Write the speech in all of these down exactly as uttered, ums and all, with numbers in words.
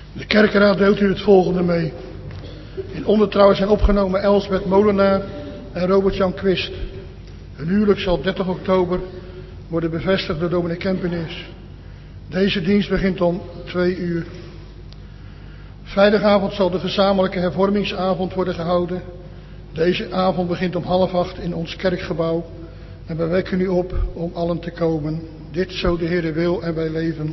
De kerkenraad deelt u het volgende mee. In ondertrouw zijn opgenomen Elsbeth Molenaar en Robert-Jan Quist. Hun huwelijk zal dertig oktober worden bevestigd door dominee Kempenis. Deze dienst begint om twee uur. Vrijdagavond zal de gezamenlijke hervormingsavond worden gehouden. Deze avond begint om half acht in ons kerkgebouw. En wij wekken u op om allen te komen. Dit zo de Heere wil en wij leven.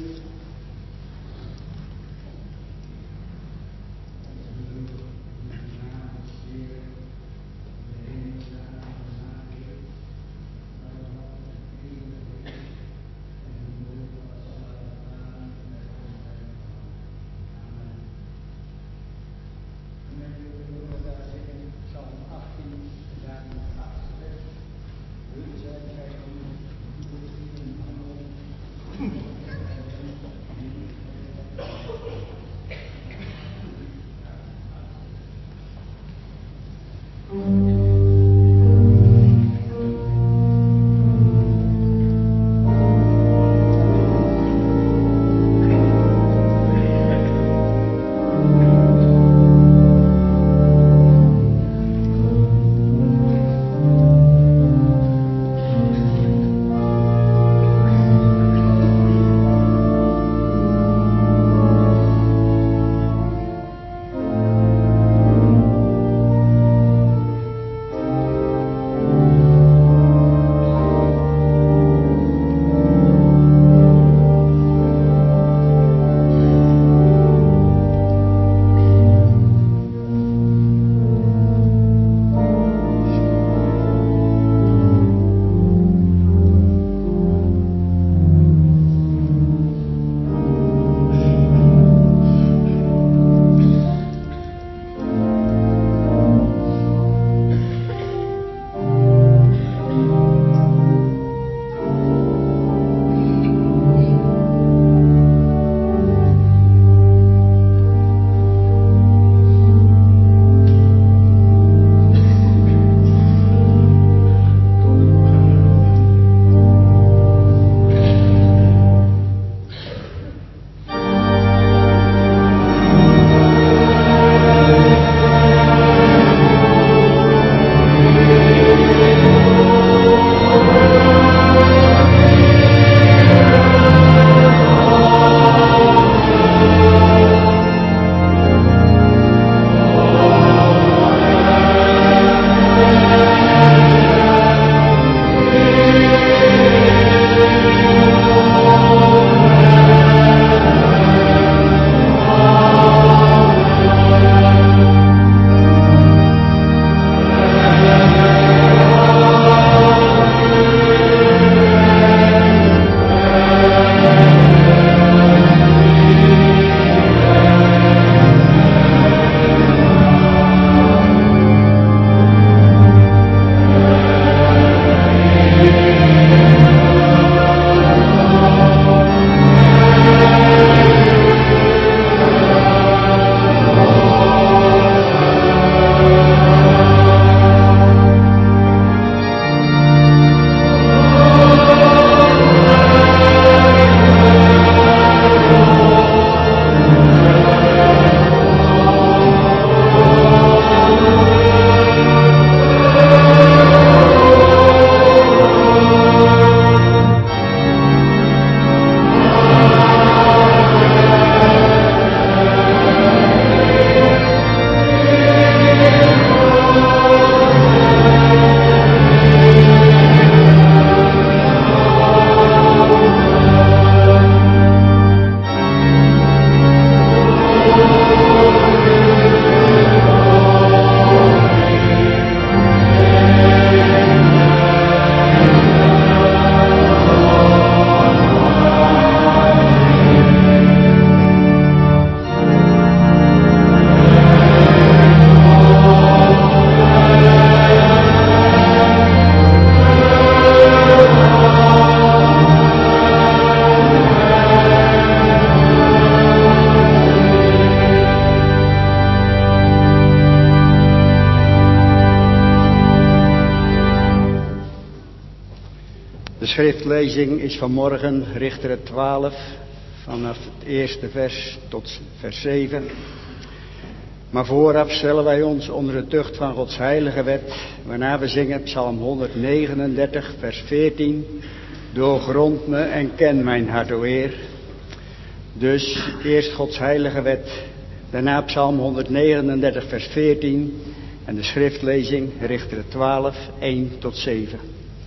De schriftlezing is vanmorgen Richteren twaalf, vanaf het eerste vers tot vers zeven. Maar vooraf stellen wij ons onder de tucht van Gods heilige wet, waarna we zingen Psalm honderdnegenendertig, vers veertien. Doorgrond me en ken mijn hart, o Heer. Dus eerst Gods heilige wet, daarna Psalm honderdnegenendertig, vers veertien. En de schriftlezing, Richteren twaalf, één tot zeven.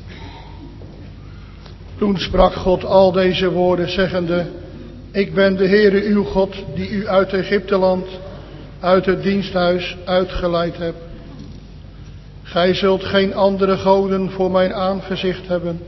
Toen sprak God al deze woorden, zeggende: Ik ben de Heere uw God, die u uit Egypteland, uit het diensthuis uitgeleid hebt. Gij zult geen andere goden voor mijn aangezicht hebben.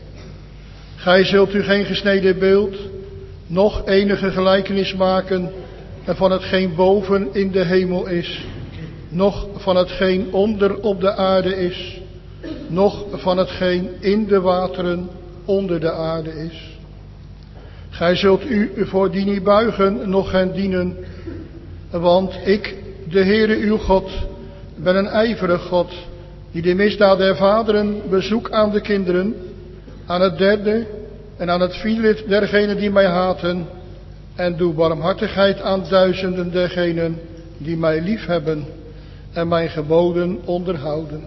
Gij zult u geen gesneden beeld, noch enige gelijkenis maken van hetgeen boven in de hemel is, noch van hetgeen onder op de aarde is, noch van hetgeen in de wateren onder de aarde is. Gij zult u voor die niet buigen, noch hen dienen, want ik, de Heere uw God, ben een ijverig God, die de misdaad der vaderen bezoek aan de kinderen, aan het derde en aan het vierlid dergenen die mij haten, en doe barmhartigheid aan duizenden dergenen die mij liefhebben en mijn geboden onderhouden.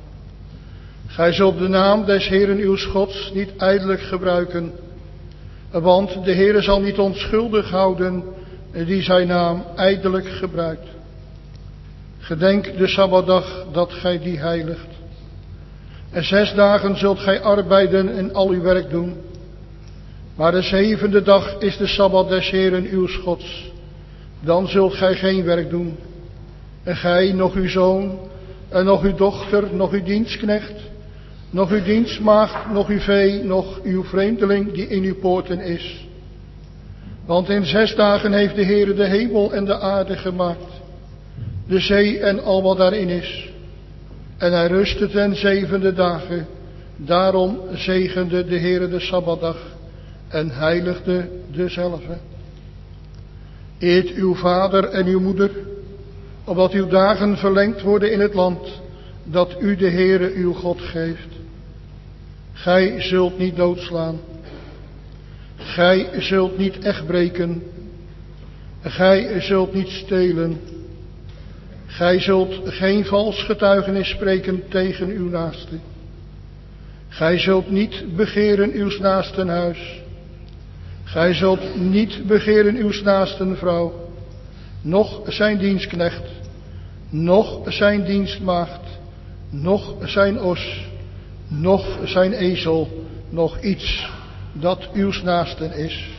Gij zult de naam des Heeren uws Gods niet ijdelijk gebruiken, want de Heere zal niet onschuldig houden die zijn naam ijdelijk gebruikt. Gedenk de Sabbatdag dat gij die heiligt. En zes dagen zult gij arbeiden en al uw werk doen. Maar de zevende dag is de Sabbat des Heeren uws Gods. Dan zult gij geen werk doen. En gij, nog uw zoon, en nog uw dochter, nog uw dienstknecht, nog uw dienstmaagd, nog uw vee, nog uw vreemdeling die in uw poorten is. Want in zes dagen heeft de Heere de hemel en de aarde gemaakt, de zee en al wat daarin is. En hij rustte ten zevende dagen. Daarom zegende de Heere de Sabbatdag en heiligde dezelve. Eert uw vader en uw moeder, opdat uw dagen verlengd worden in het land dat u de Heere uw God geeft. Gij zult niet doodslaan. Gij zult niet echtbreken. Gij zult niet stelen. Gij zult geen vals getuigenis spreken tegen uw naaste. Gij zult niet begeren uws naasten huis. Gij zult niet begeren uws naasten vrouw, noch zijn dienstknecht, noch zijn dienstmaagd, noch zijn os, noch zijn ezel, noch iets dat uws naasten is.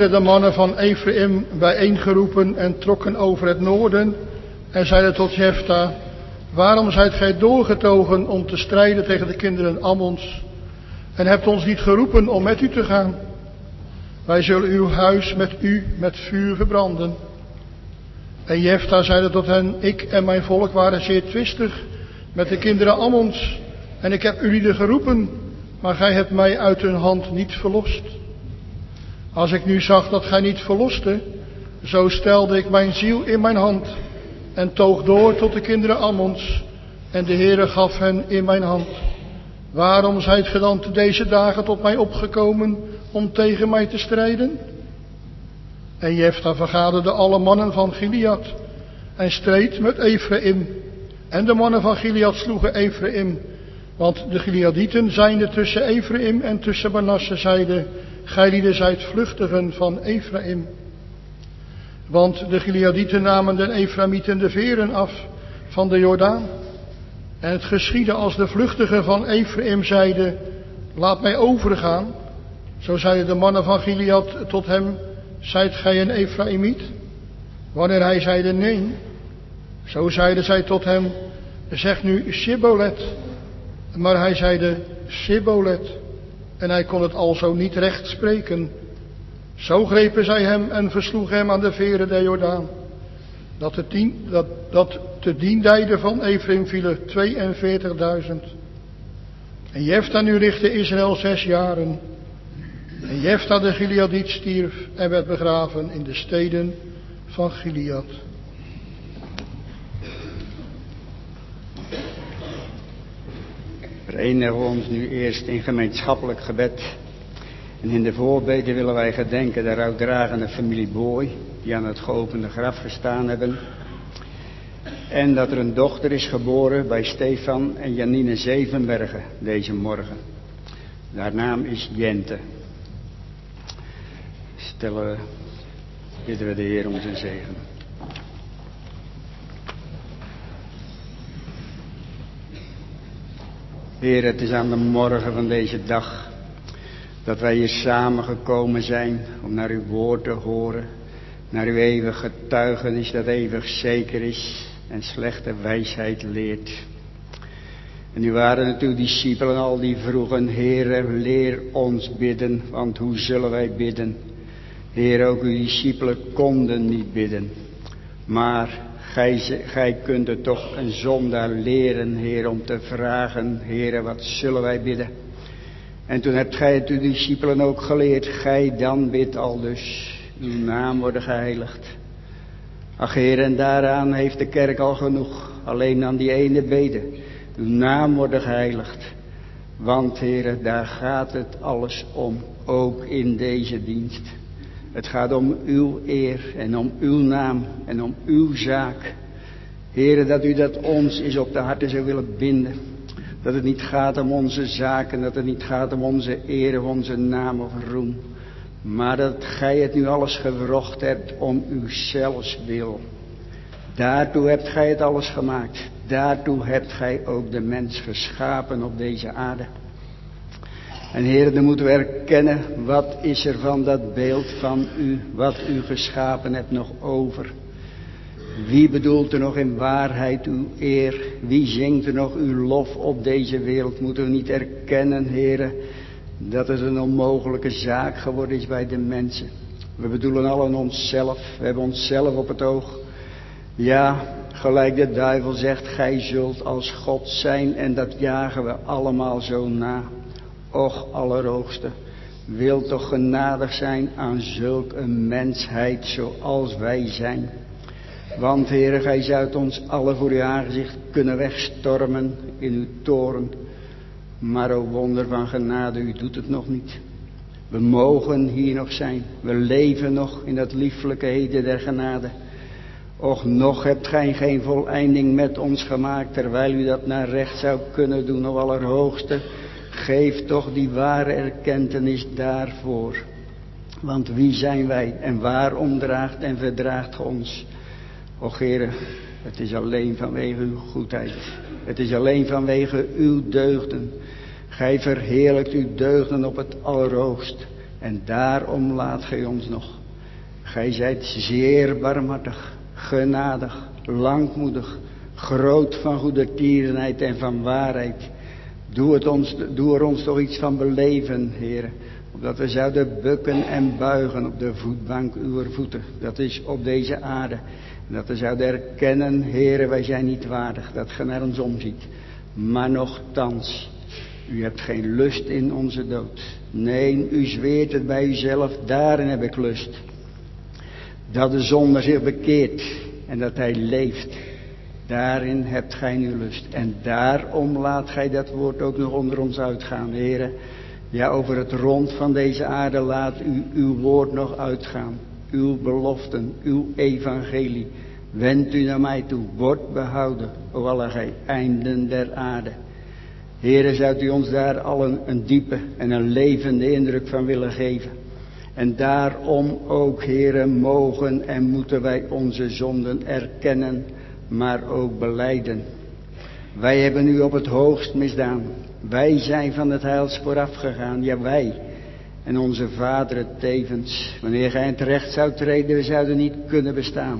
werden de mannen van Ephraim bijeengeroepen en trokken over het noorden en zeiden tot Jefta: waarom zijt gij doorgetogen om te strijden tegen de kinderen Ammons en hebt ons niet geroepen om met u te gaan? Wij zullen uw huis met u met vuur verbranden. En Jefta zeide tot hen: ik en mijn volk waren zeer twistig met de kinderen Ammons en ik heb jullie geroepen, maar gij hebt mij uit hun hand niet verlost. Als ik nu zag dat gij niet verloste, zo stelde ik mijn ziel in mijn hand en toog door tot de kinderen Ammons en de Heere gaf hen in mijn hand. Waarom zijt ge dan te deze dagen tot mij opgekomen om tegen mij te strijden? En Jefta vergaderde alle mannen van Gilead en streed met Ephraim. En de mannen van Gilead sloegen Ephraim, want de Gileadieten zijnde tussen Ephraim en tussen Manasse zeiden: gij lieden zijt vluchtigen van Ephraim. Want de Gileadieten namen den Ephraimieten de veren af van de Jordaan. En het geschiedde als de vluchtigen van Ephraim zeiden: laat mij overgaan. Zo zeiden de mannen van Gilead tot hem: zijt gij een Ephraimiet? Wanneer hij zeide nee, zo zeiden zij tot hem: zeg nu Shibbolet. Maar hij zeide Shibbolet. En hij kon het alzo niet recht spreken. Zo grepen zij hem en versloegen hem aan de veren der Jordaan. Dat, de tien, dat, dat te diendijden van Ephraim vielen tweeënveertigduizend. En Jefta nu richtte Israël zes jaren. En Jefta de Gileadiet stierf en werd begraven in de steden van Gilead. Verenigen we ons nu eerst in gemeenschappelijk gebed. En in de voorbeden willen wij gedenken de rouwdragende familie Boy, die aan het geopende graf gestaan hebben. En dat er een dochter is geboren bij Stefan en Janine Zevenbergen deze morgen. Haar naam is Jente. Stellen, bidden we de Heer om zijn zegen. Heer, het is aan de morgen van deze dag dat wij hier samengekomen zijn om naar uw woord te horen, naar uw eeuwig getuigenis dat eeuwig zeker is en slechte wijsheid leert. En nu waren het uw discipelen al die vroegen: Heere, leer ons bidden, want hoe zullen wij bidden? Heer, ook uw discipelen konden niet bidden, maar Gij, gij kunt het toch een zondaar leren, Heer, om te vragen: Heere, wat zullen wij bidden? En toen hebt gij het uw discipelen ook geleerd: gij dan bidt al dus, uw naam worden geheiligd. Ach Heer, en daaraan heeft de kerk al genoeg, alleen aan die ene bede: uw naam worden geheiligd. Want Heere, daar gaat het alles om, ook in deze dienst. Het gaat om uw eer en om uw naam en om uw zaak. Heere, dat u dat ons is op de harten zou willen binden. Dat het niet gaat om onze zaken, dat het niet gaat om onze eer of onze naam of roem. Maar dat gij het nu alles gewrocht hebt om uw zelfs wil. Daartoe hebt gij het alles gemaakt. Daartoe hebt gij ook de mens geschapen op deze aarde. En Heer, dan moeten we erkennen, wat is er van dat beeld van u, wat u geschapen hebt, nog over? Wie bedoelt er nog in waarheid uw eer? Wie zingt er nog uw lof op deze wereld? Moeten we niet erkennen, Heer, dat het een onmogelijke zaak geworden is bij de mensen? We bedoelen allen onszelf, we hebben onszelf op het oog. Ja, gelijk de duivel zegt, gij zult als God zijn, en dat jagen we allemaal zo na. Och, Allerhoogste, wil toch genadig zijn aan zulk een mensheid zoals wij zijn. Want, Heere, gij zoudt ons alle voor uw aangezicht kunnen wegstormen in uw toorn. Maar, o wonder van genade, u doet het nog niet. We mogen hier nog zijn. We leven nog in dat lieflijke heden der genade. Och, nog hebt gij geen voleinding met ons gemaakt, terwijl u dat naar recht zou kunnen doen, o Allerhoogste. Geef toch die ware erkentenis daarvoor. Want wie zijn wij en waarom draagt en verdraagt ge ons? Och Heere, het is alleen vanwege uw goedheid. Het is alleen vanwege uw deugden. Gij verheerlijkt uw deugden op het allerhoogst. En daarom laat gij ons nog. Gij zijt zeer barmhartig, genadig, langmoedig, groot van goede tierenheid en van waarheid. Doe, het ons, doe er ons toch iets van beleven, Heere. Opdat we zouden bukken en buigen op de voetbank uw voeten. Dat is op deze aarde. En dat we zouden erkennen, Heere, wij zijn niet waardig dat ge naar ons omziet. Maar nochtans, u hebt geen lust in onze dood. Nee, u zweert het bij uzelf, daarin heb ik lust. Dat de zondaar zich bekeert en dat hij leeft. Daarin hebt gij nu lust. En daarom laat gij dat woord ook nog onder ons uitgaan, Heere. Ja, over het rond van deze aarde laat u uw woord nog uitgaan. Uw beloften, uw evangelie. Wend u naar mij toe, word behouden, o alle gij einden der aarde. Heere, zou u ons daar al een, een diepe en een levende indruk van willen geven. En daarom ook, Heere, mogen en moeten wij onze zonden erkennen, maar ook belijden. Wij hebben u op het hoogst misdaan. Wij zijn van het heilspoor afgegaan, ja wij. En onze vaderen tevens. Wanneer gij in het recht zou treden, we zouden niet kunnen bestaan.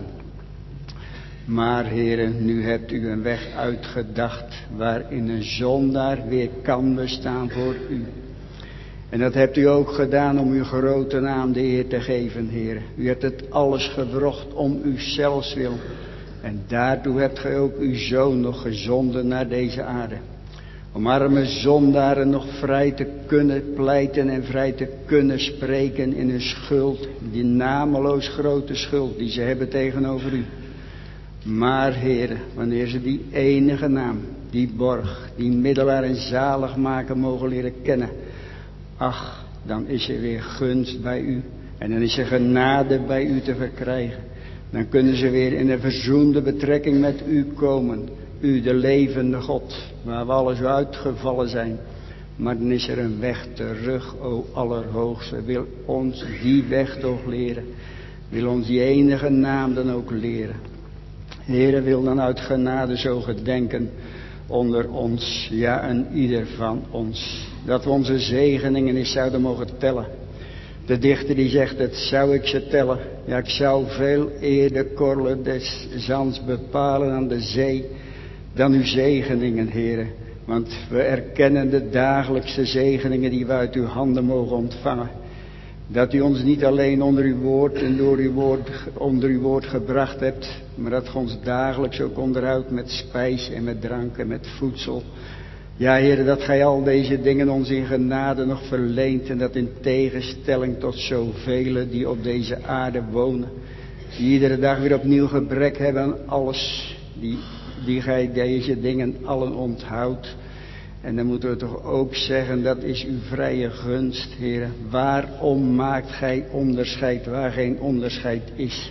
Maar, Heere, nu hebt u een weg uitgedacht waarin een zondaar weer kan bestaan voor u. En dat hebt u ook gedaan om uw grote naam de eer te geven, Heere. U hebt het alles gewrocht om uzelfs wil. En daartoe hebt gij ook uw zoon nog gezonden naar deze aarde. Om arme zondaren nog vrij te kunnen pleiten en vrij te kunnen spreken in hun schuld. Die nameloos grote schuld die ze hebben tegenover u. Maar, Heere, wanneer ze die enige naam, die borg, die middelaar en zaligmaker mogen leren kennen. Ach, dan is er weer gunst bij u. En dan is er genade bij u te verkrijgen. Dan kunnen ze weer in een verzoende betrekking met u komen. U, de levende God, waar we alles uitgevallen zijn. Maar dan is er een weg terug, o Allerhoogste. Wil ons die weg toch leren. Wil ons die enige naam dan ook leren. Heere, wil dan uit genade zo gedenken onder ons, ja, en ieder van ons. Dat we onze zegeningen eens zouden mogen tellen. De dichter die zegt, het zou ik ze tellen. Ja, ik zou veel eerder korrelen des zands bepalen aan de zee dan uw zegeningen, Heere. Want we erkennen de dagelijkse zegeningen die we uit uw handen mogen ontvangen. Dat u ons niet alleen onder uw woord en door uw woord, onder uw woord gebracht hebt, maar dat u ons dagelijks ook onderhoudt met spijs en met drank en met voedsel. Ja, Heere, dat gij al deze dingen ons in genade nog verleent en dat in tegenstelling tot zoveel die op deze aarde wonen, die iedere dag weer opnieuw gebrek hebben aan alles, die, die gij deze dingen allen onthoudt. En dan moeten we toch ook zeggen, dat is uw vrije gunst, Heere. Waarom maakt gij onderscheid waar geen onderscheid is?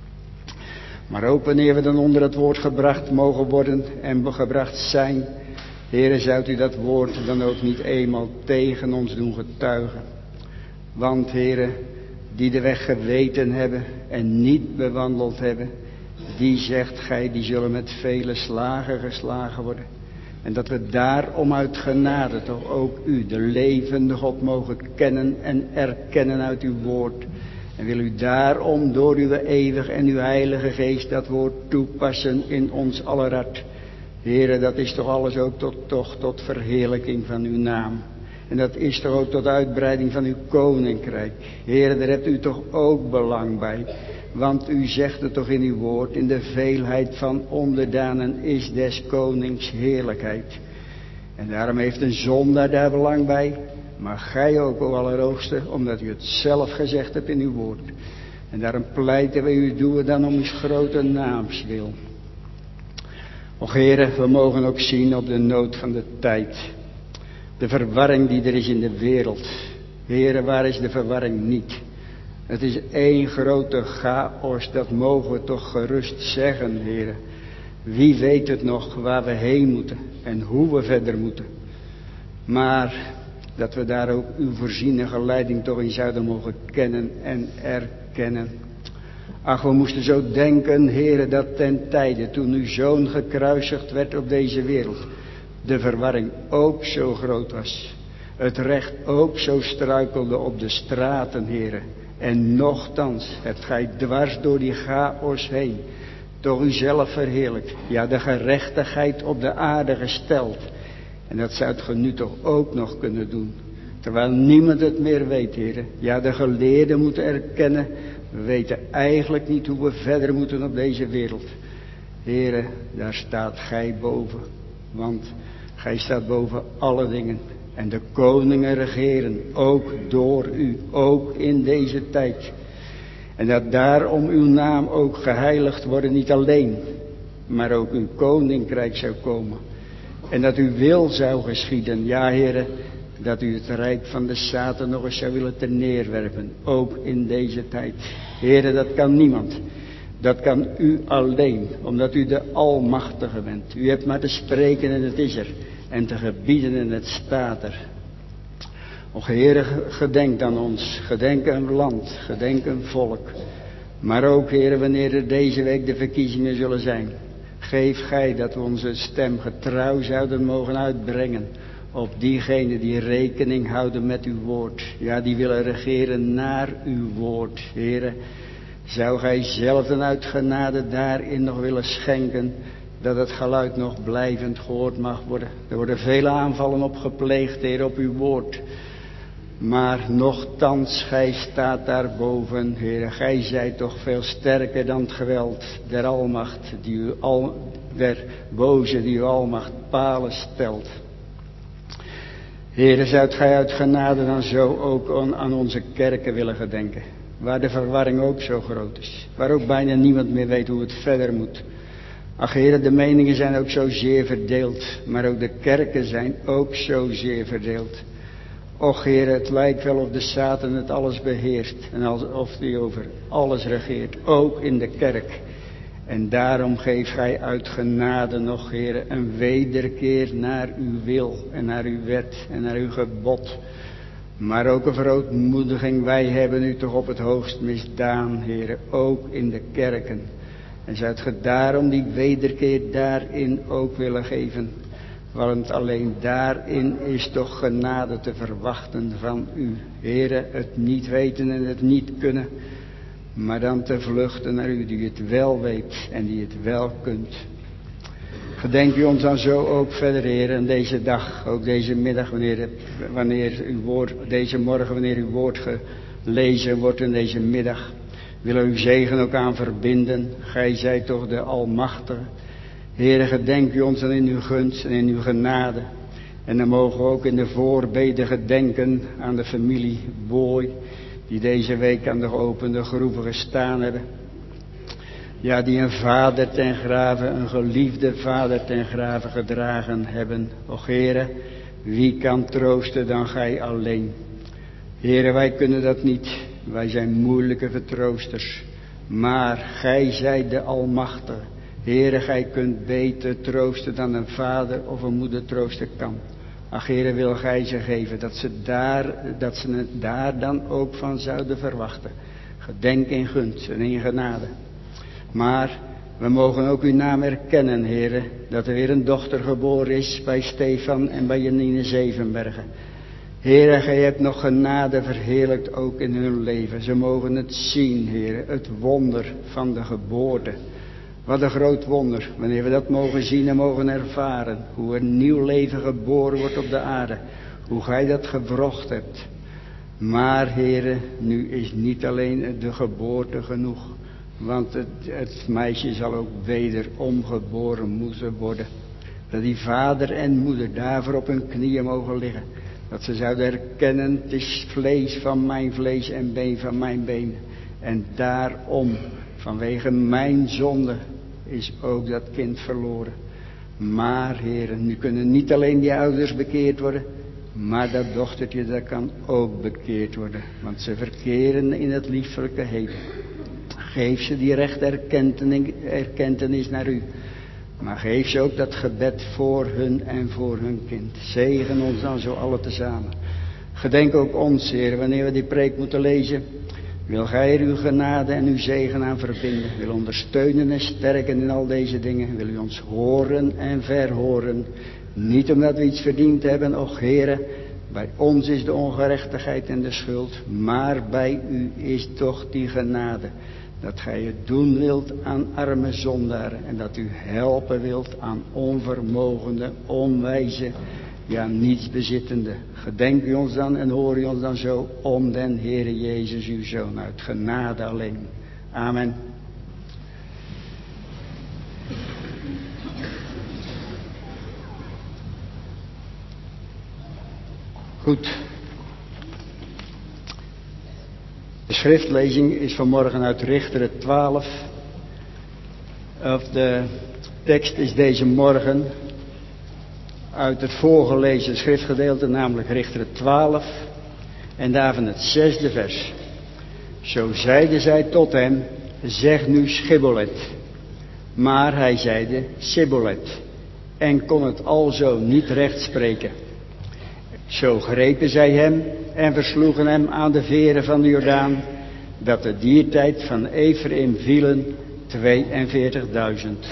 Maar ook wanneer we dan onder het woord gebracht mogen worden en gebracht zijn, Heere, zou u dat woord dan ook niet eenmaal tegen ons doen getuigen. Want, Heere, die de weg geweten hebben en niet bewandeld hebben, die zegt gij, die zullen met vele slagen geslagen worden. En dat we daarom uit genade toch ook u, de levende God, mogen kennen en erkennen uit uw woord. En wil u daarom door uw eeuwig en uw heilige geest dat woord toepassen in ons aller hart. Heere, dat is toch alles ook tot, toch tot verheerlijking van uw naam. En dat is toch ook tot uitbreiding van uw koninkrijk. Heere, daar hebt u toch ook belang bij. Want u zegt het toch in uw woord, in de veelheid van onderdanen is des konings heerlijkheid. En daarom heeft een zondaar daar belang bij, maar gij ook, o Allerhoogste, omdat u het zelf gezegd hebt in uw woord. En daarom pleiten wij u, doen we dan om uw grote naams wil. Och Heere, we mogen ook zien op de nood van de tijd. De verwarring die er is in de wereld. Heere, waar is de verwarring niet? Het is één grote chaos, dat mogen we toch gerust zeggen, Heere. Wie weet het nog waar we heen moeten en hoe we verder moeten. Maar dat we daar ook uw voorzienige leiding toch in zouden mogen kennen en erkennen. Ach, we moesten zo denken, Heere, dat ten tijde toen uw zoon gekruisigd werd op deze wereld, de verwarring ook zo groot was. het recht ook zo struikelde op de straten, Heere. En nochtans hebt gij dwars door die chaos heen toch uzelf verheerlijkt. Ja, de gerechtigheid op de aarde gesteld. En dat zou het nu toch ook nog kunnen doen. Terwijl niemand het meer weet, Heere. Ja, de geleerden moeten erkennen. We weten eigenlijk niet hoe we verder moeten op deze wereld. Heere, daar staat gij boven. Want gij staat boven alle dingen. En de koningen regeren, ook door u, ook in deze tijd. En dat daarom uw naam ook geheiligd wordt, niet alleen, maar ook uw koninkrijk zou komen. En dat uw wil zou geschieden, ja Heere, dat u het rijk van de Satan nog eens zou willen ten neerwerpen, ook in deze tijd. Heere, dat kan niemand. Dat kan u alleen, omdat u de Almachtige bent. U hebt maar te spreken en het is er. En te gebieden en het staat er. Och Heere, gedenk aan ons. Gedenk een land. Gedenk een volk. Maar ook Heere, wanneer er deze week de verkiezingen zullen zijn. Geef gij dat we onze stem getrouw zouden mogen uitbrengen. Op diegenen die rekening houden met uw woord. Ja, die willen regeren naar uw woord. Heere, zou gij zelf dan uit genade daarin nog willen schenken. Dat het geluid nog blijvend gehoord mag worden. Er worden vele aanvallen op gepleegd, Heer, op uw woord. Maar nochtans, gij staat daarboven, Heer. Gij zijt toch veel sterker dan het geweld der almacht, die u al, der boze, die uw almacht palen stelt. Heer, zoudt gij uit genade dan zo ook aan, aan onze kerken willen gedenken. Waar de verwarring ook zo groot is. Waar ook bijna niemand meer weet hoe het verder moet. Ach Heere, de meningen zijn ook zo zeer verdeeld, maar ook de kerken zijn ook zo zeer verdeeld. Och Heere, het lijkt wel of de Satan het alles beheerst en alsof hij over alles regeert, ook in de kerk. En daarom geeft gij uit genade nog, Heere, een wederkeer naar uw wil en naar uw wet en naar uw gebod. Maar ook een verootmoediging, wij hebben u toch op het hoogst misdaan, Heere, ook in de kerken. En zoudt ge daarom die wederkeer daarin ook willen geven. Want alleen daarin is toch genade te verwachten van u. Heere, het niet weten en het niet kunnen. Maar dan te vluchten naar u die het wel weet en die het wel kunt. Gedenk u ons dan zo ook verder, Heer, en deze dag, ook deze middag, wanneer, wanneer uw woord, deze morgen, wanneer uw woord gelezen wordt in deze middag. Willen uw zegen ook aan verbinden. Gij zijt toch de Almachtige. Heere, gedenk u ons dan in uw gunst en in uw genade. En dan mogen we ook in de voorbeden gedenken aan de familie Boy, die deze week aan de geopende groeven gestaan hebben. Ja, die een vader ten grave, een geliefde vader ten grave gedragen hebben. Och Heere, wie kan troosten dan gij alleen? Heere, wij kunnen dat niet. Wij zijn moeilijke vertroosters. Maar gij zijt de Almachtige. Heere, gij kunt beter troosten dan een vader of een moeder troosten kan. Ach Heere, wil gij ze geven dat ze, daar, dat ze het daar dan ook van zouden verwachten. Gedenk in gunst en in genade. Maar we mogen ook uw naam erkennen, Heere, dat er weer een dochter geboren is bij Stefan en bij Janine Zevenbergen. Heere, gij hebt nog genade verheerlijkt ook in hun leven. Ze mogen het zien, Heere, het wonder van de geboorte. Wat een groot wonder, wanneer we dat mogen zien en mogen ervaren. Hoe een nieuw leven geboren wordt op de aarde. Hoe gij dat gewrocht hebt. Maar, Heere, nu is niet alleen de geboorte genoeg. Want het, het meisje zal ook wederom geboren moeten worden. Dat die vader en moeder daarvoor op hun knieën mogen liggen. Dat ze zouden erkennen, het is vlees van mijn vlees en been van mijn been. En daarom, vanwege mijn zonde, is ook dat kind verloren. Maar, heren, nu kunnen niet alleen die ouders bekeerd worden, maar dat dochtertje, dat kan ook bekeerd worden. Want ze verkeren in het liefelijke heden. Geef ze die rechte erkentenis, erkentenis naar u. Maar geef ze ook dat gebed voor hun en voor hun kind. Zegen ons dan zo alle tezamen. Gedenk ook ons, Heer, wanneer we die preek moeten lezen. Wil gij er uw genade en uw zegen aan verbinden. Wil ondersteunen en sterken in al deze dingen. Wil u ons horen en verhoren. Niet omdat we iets verdiend hebben, och Heere, Bij ons is de ongerechtigheid en de schuld, maar bij u is toch die genade. Dat gij het doen wilt aan arme zondaren en dat u helpen wilt aan onvermogende, onwijze, ja nietsbezittende. Gedenk u ons dan en hoor u ons dan zo om den Heere Jezus uw Zoon uit genade alleen. Amen. Goed. De schriftlezing is vanmorgen uit Richteren twaalf. Of de tekst is deze morgen uit het voorgelezen schriftgedeelte, namelijk Richteren twaalf. En daarvan het zesde vers. Zo zeiden zij tot hem, zeg nu Schibbolet. Maar hij zeide Sibbolet. En kon het alzo niet recht spreken. Zo grepen zij hem en versloegen hem aan de veren van de Jordaan, dat de diertijd van Ephraim vielen tweeënveertigduizend.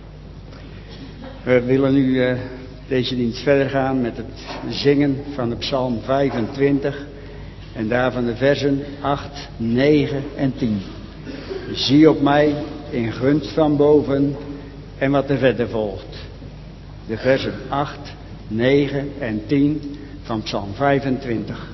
We willen nu uh, deze dienst verder gaan met het zingen van de Psalm vijfentwintig en daarvan de versen acht, negen en tien. Zie op mij in gunst van boven en wat er verder volgt. De versen acht, negen en tien van Psalm vijfentwintig.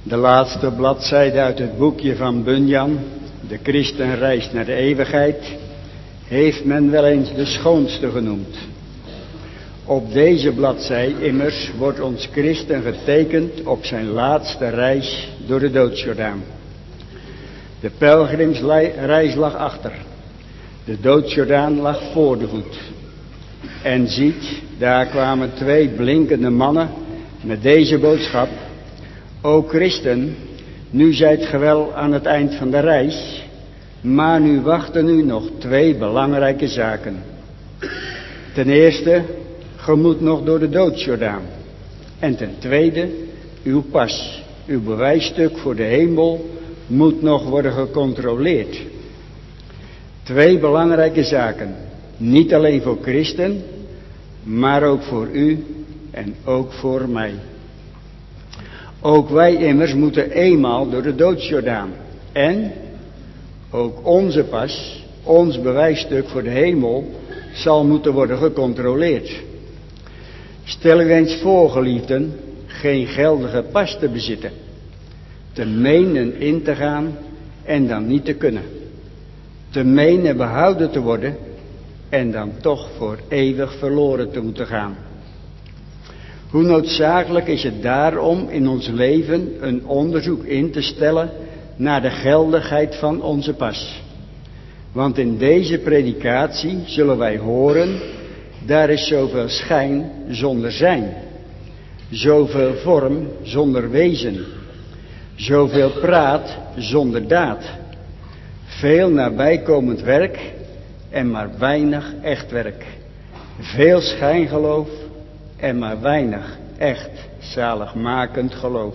De laatste bladzijde uit het boekje van Bunyan, De Christen reist naar de eeuwigheid, heeft men wel eens de schoonste genoemd. Op deze bladzij immers wordt ons Christen getekend op zijn laatste reis door de doodsjordaan. De pelgrimsreis lag achter. De doodsjordaan lag voor de voet. En ziet, daar kwamen twee blinkende mannen met deze boodschap: O Christen, nu zijt ge wel aan het eind van de reis, maar nu wachten u nog twee belangrijke zaken. Ten eerste, ge moet nog door de doodsjordaan. En ten tweede, uw pas, uw bewijsstuk voor de hemel, moet nog worden gecontroleerd. Twee belangrijke zaken, niet alleen voor Christen, maar ook voor u en ook voor mij. Ook wij immers moeten eenmaal door de doodsjordaan. En ook onze pas, ons bewijsstuk voor de hemel, zal moeten worden gecontroleerd. Stel u eens voor, geliefden, geen geldige pas te bezitten, te menen in te gaan en dan niet te kunnen. Te menen behouden te worden en dan toch voor eeuwig verloren te moeten gaan. Hoe noodzakelijk is het daarom in ons leven een onderzoek in te stellen naar de geldigheid van onze pas. Want in deze predikatie zullen wij horen, daar is zoveel schijn zonder zijn, zoveel vorm zonder wezen, zoveel praat zonder daad, veel nabijkomend werk en maar weinig echt werk, veel schijngeloof en maar weinig echt zaligmakend geloof.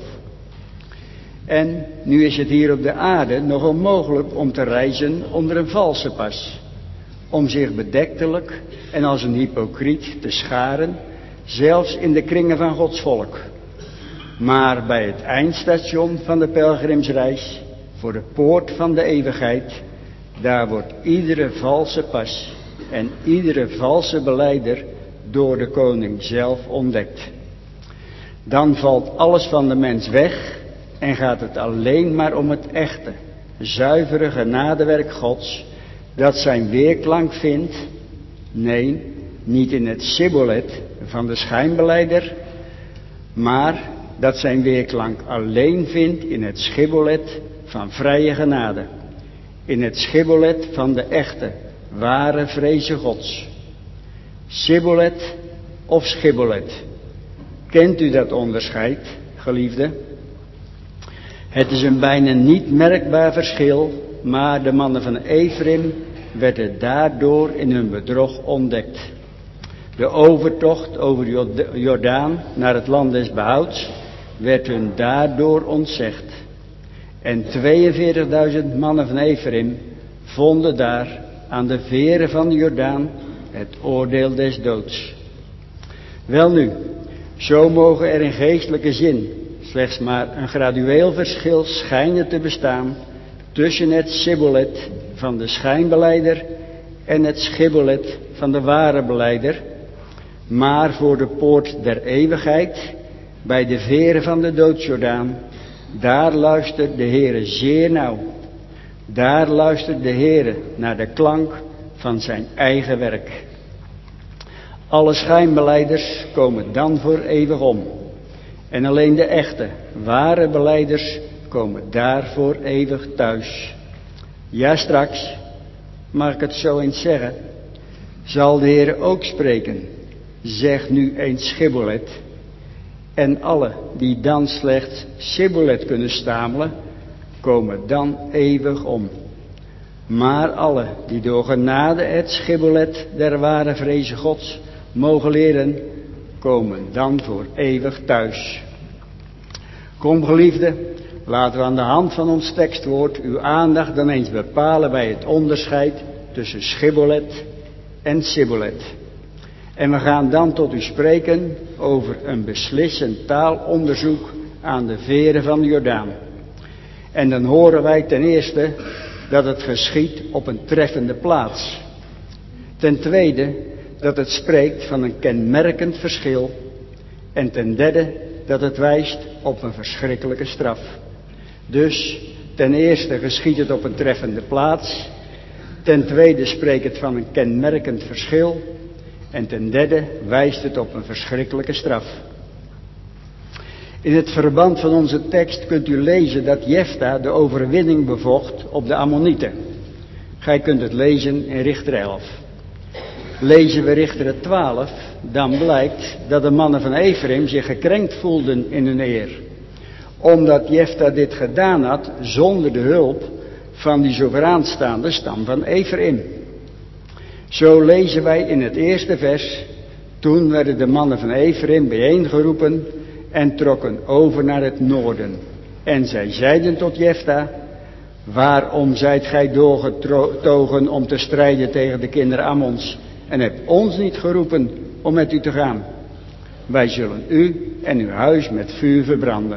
En nu is het hier op de aarde nog onmogelijk om te reizen onder een valse pas, om zich bedektelijk en als een hypocriet te scharen, zelfs in de kringen van Gods volk. Maar bij het eindstation van de pelgrimsreis, voor de poort van de eeuwigheid, daar wordt iedere valse pas en iedere valse belijder door de koning zelf ontdekt. Dan valt alles van de mens weg en gaat het alleen maar om het echte, zuivere genadewerk Gods, dat zijn weerklank vindt, nee, niet in het sibbolet van de schijnbelijder, maar dat zijn weerklank alleen vindt in het schibbolet van vrije genade, in het schibbolet van de echte, ware vreze Gods. Sibbolet of schibbolet, kent u dat onderscheid, geliefde? Het is een bijna niet merkbaar verschil, maar de mannen van Ephraim werden daardoor in hun bedrog ontdekt. De overtocht over de Jordaan naar het land des behouds werd hun daardoor ontzegd. En tweeënveertigduizend mannen van Ephraim vonden daar aan de veren van de Jordaan het oordeel des doods. Welnu, zo mogen er in geestelijke zin slechts maar een gradueel verschil schijnen te bestaan tussen het sibbolet van de schijnbelijder en het schibbolet van de ware belijder. Maar voor de poort der eeuwigheid, bij de veren van de doodsjordaan, daar luistert de Heere zeer nauw. Daar luistert de Heere naar de klank van zijn eigen werk. Alle schijnbelijders komen dan voor eeuwig om. En alleen de echte, ware belijders komen daarvoor eeuwig thuis. Ja, straks, mag ik het zo eens zeggen, zal de Heere ook spreken. Zeg nu eens schibbolet. En alle die dan slechts sibbolet kunnen stamelen, komen dan eeuwig om. Maar alle die door genade het schibbolet der ware vreze Gods mogen leren, komen dan voor eeuwig thuis. Kom, geliefde, laten we aan de hand van ons tekstwoord uw aandacht dan eens bepalen bij het onderscheid tussen schibbolet en sibbolet. En we gaan dan tot u spreken over een beslissend taalonderzoek aan de veren van de Jordaan. En dan horen wij ten eerste dat het geschiedt op een treffende plaats. Ten tweede dat het spreekt van een kenmerkend verschil. En ten derde dat het wijst op een verschrikkelijke straf. Dus ten eerste geschiet het op een treffende plaats. Ten tweede spreekt het van een kenmerkend verschil. En ten derde wijst het op een verschrikkelijke straf. In het verband van onze tekst kunt u lezen dat Jefta de overwinning bevocht op de Ammonieten. Gij kunt het lezen in Richter elf. Lezen we Richter twaalf, dan blijkt dat de mannen van Ephraim zich gekrenkt voelden in hun eer. Omdat Jefta dit gedaan had zonder de hulp van die zo vooraanstaande stam van Ephraim. Zo lezen wij in het eerste vers: toen werden de mannen van Ephraim bijeengeroepen en trokken over naar het noorden. En zij zeiden tot Jefta: waarom zijt gij doorgetogen om te strijden tegen de kinderen Ammons en hebt ons niet geroepen om met u te gaan? Wij zullen u en uw huis met vuur verbranden.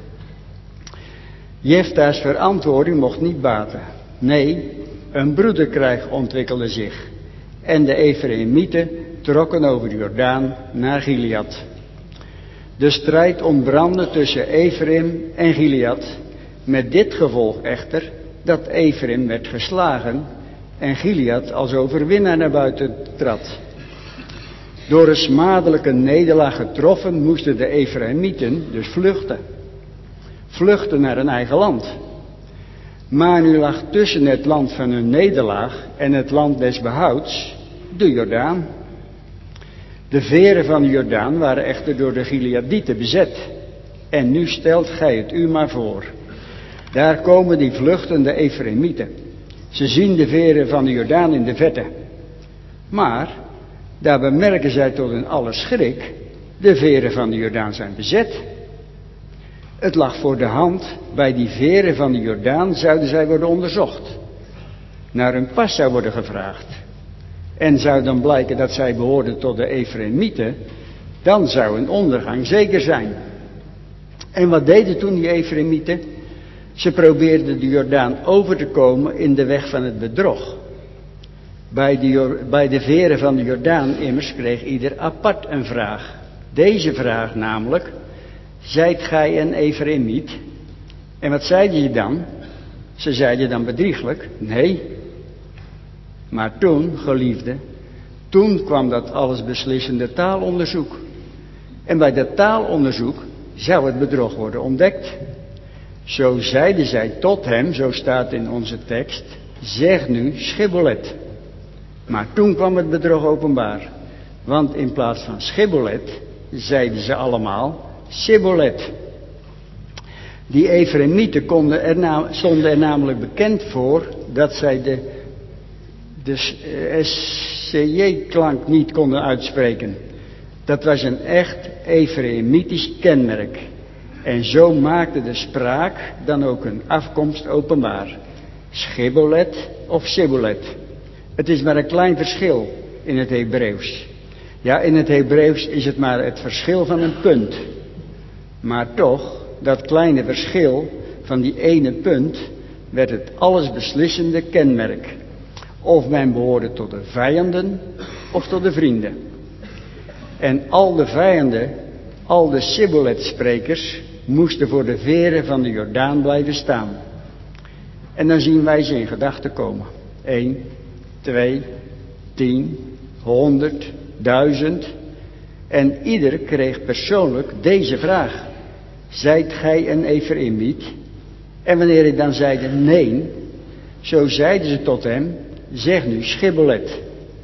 Jefta's verantwoording mocht niet baten. Nee, een broederkrijg ontwikkelde zich. En de Ephraimieten trokken over de Jordaan naar Gilead. De strijd ontbrandde tussen Ephraim en Gilead. Met dit gevolg echter dat Ephraim werd geslagen en Gilead als overwinnaar naar buiten trad. Door een smadelijke nederlaag getroffen moesten de Ephraimieten dus vluchten. Vluchten naar hun eigen land. Maar nu lag tussen het land van hun nederlaag en het land des behouds de Jordaan. De veren van de Jordaan waren echter door de Gileadieten bezet. En nu stelt gij het u maar voor. Daar komen die vluchtende Ephraimieten. Ze zien de veren van de Jordaan in de verte. Maar daar bemerken zij tot hun aller schrik, de veren van de Jordaan zijn bezet. Het lag voor de hand, bij die veren van de Jordaan zouden zij worden onderzocht. Naar hun pas zou worden gevraagd. En zou dan blijken dat zij behoorden tot de Ephraimieten, dan zou hun ondergang zeker zijn. En wat deden toen die Ephraimieten? Ze probeerden de Jordaan over te komen in de weg van het bedrog. Bij de, bij de veren van de Jordaan immers kreeg ieder apart een vraag. Deze vraag namelijk: zijt gij een Ephraimiet? En wat zeiden ze dan? Ze zeiden dan bedrieglijk: nee. Maar toen, geliefde, toen kwam dat allesbeslissende taalonderzoek. En bij dat taalonderzoek zou het bedrog worden ontdekt. Zo zeiden zij tot hem, zo staat in onze tekst: zeg nu Schibbolet. Maar toen kwam het bedrog openbaar. Want in plaats van Schibbolet zeiden ze allemaal Sibbolet. Die Ephraimieten konden er na, stonden er namelijk bekend voor dat zij de, de S C J-klank niet konden uitspreken. Dat was een echt Ephraimitisch kenmerk. En zo maakte de spraak dan ook een afkomst openbaar. Schibbolet of Sibbolet. Het is maar een klein verschil in het Hebreeuws. Ja, in het Hebreeuws is het maar het verschil van een punt. Maar toch, dat kleine verschil van die ene punt werd het allesbeslissende kenmerk. Of men behoorde tot de vijanden of tot de vrienden. En al de vijanden, al de Sibbolet-sprekers moesten voor de veren van de Jordaan blijven staan. En dan zien wij ze in gedachten komen. Eén, twee, tien, honderd, duizend. En ieder kreeg persoonlijk deze vraag: zijt gij een Ephraimiet? En wanneer hij dan zeide nee, zo zeiden ze tot hem: zeg nu Schibbolet.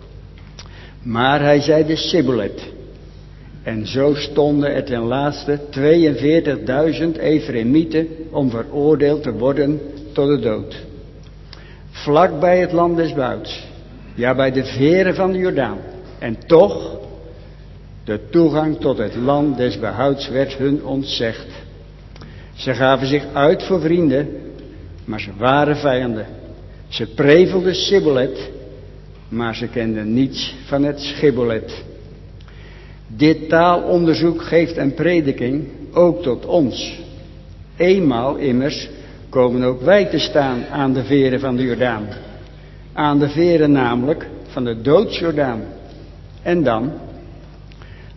Maar hij zeide Sibbolet. En zo stonden er ten laatste tweeënveertigduizend Ephraimieten om veroordeeld te worden tot de dood. Vlak bij het land des behouds. Ja, bij de veren van de Jordaan. En toch, de toegang tot het land des behouds werd hun ontzegd. Ze gaven zich uit voor vrienden, maar ze waren vijanden. Ze prevelden Sibbolet, maar ze kenden niets van het Schibbolet. Dit taalonderzoek geeft een prediking ook tot ons. Eenmaal immers komen ook wij te staan aan de veren van de Jordaan. Aan de veren namelijk van de doodsjordaan. En dan?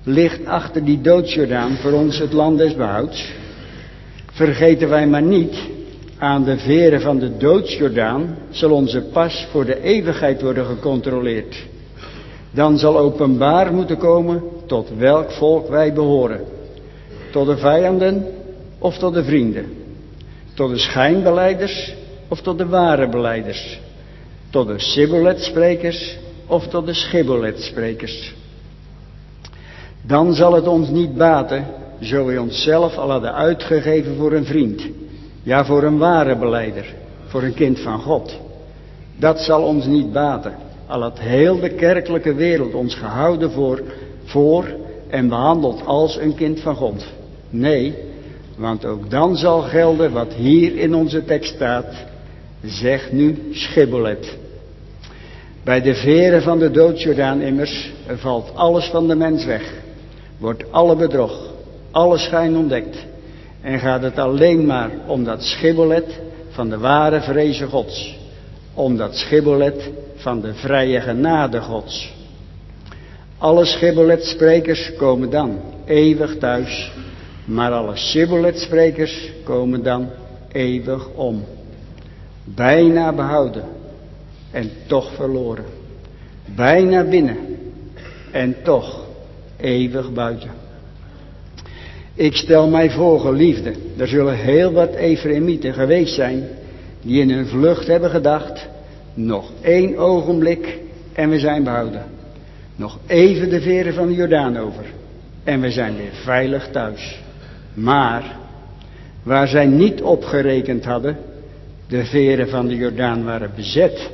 ligt achter die doodsjordaan voor ons het land des behouds. Vergeten wij maar niet, aan de veren van de doodsjordaan zal onze pas voor de eeuwigheid worden gecontroleerd. Dan zal openbaar moeten komen tot welk volk wij behoren. Tot de vijanden of tot de vrienden. Tot de schijnbelijders of tot de ware belijders. Tot de sibbolethsprekers of tot de schibbolethsprekers. Dan zal het ons niet baten, zo wij onszelf al hadden uitgegeven voor een vriend. Ja, voor een ware belijder, voor een kind van God. Dat zal ons niet baten, al had heel de kerkelijke wereld ons gehouden voor, voor en behandeld als een kind van God. Nee, want ook dan zal gelden wat hier in onze tekst staat. Zeg nu schibbolet. Bij de veren van de doodsjordaan immers valt alles van de mens weg. Wordt alle bedrog, alle schijn ontdekt. En gaat het alleen maar om dat schibbolet van de ware vreze Gods. Om dat schibbolet van de vrije genade Gods. Alle schibboletsprekers komen dan eeuwig thuis. Maar alle sibbolethsprekers komen dan eeuwig om. Bijna behouden en toch verloren. Bijna binnen en toch eeuwig buiten. Ik stel mij voor, geliefde, er zullen heel wat Efraïmieten geweest zijn die in hun vlucht hebben gedacht, nog één ogenblik en we zijn behouden. Nog even de veren van de Jordaan over en we zijn weer veilig thuis. Maar waar zij niet op gerekend hadden, de veren van de Jordaan waren bezet.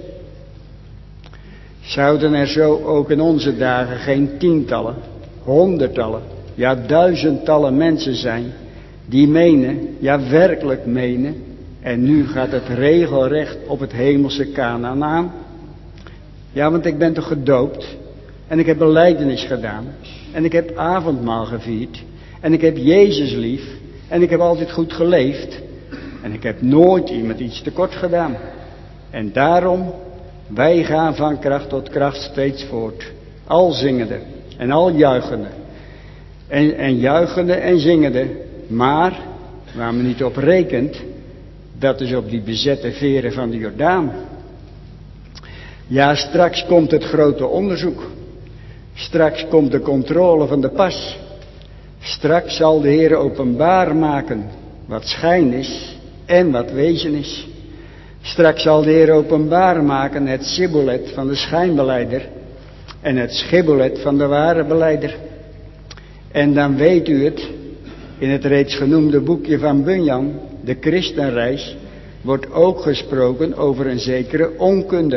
Zouden er zo ook in onze dagen geen tientallen, honderdtallen, ja duizendtallen mensen zijn die menen, ja werkelijk menen, en nu gaat het regelrecht op het hemelse Kanaan aan. Ja, want ik ben toch gedoopt en ik heb belijdenis gedaan en ik heb avondmaal gevierd en ik heb Jezus lief en ik heb altijd goed geleefd en ik heb nooit iemand iets tekort gedaan. En daarom, wij gaan van kracht tot kracht steeds voort, al zingende en al juichende. En, en juichende en zingende, maar waar men niet op rekent, dat is op die bezette veren van de Jordaan. Ja, straks komt het grote onderzoek. Straks komt de controle van de pas. Straks zal de Heer openbaar maken wat schijn is en wat wezen is. Straks zal de Heer openbaar maken het sibbolet van de schijnbelijder en het schibbolet van de ware belijder. En dan weet u het, in het reeds genoemde boekje van Bunyan, de Christenreis, wordt ook gesproken over een zekere onkunde.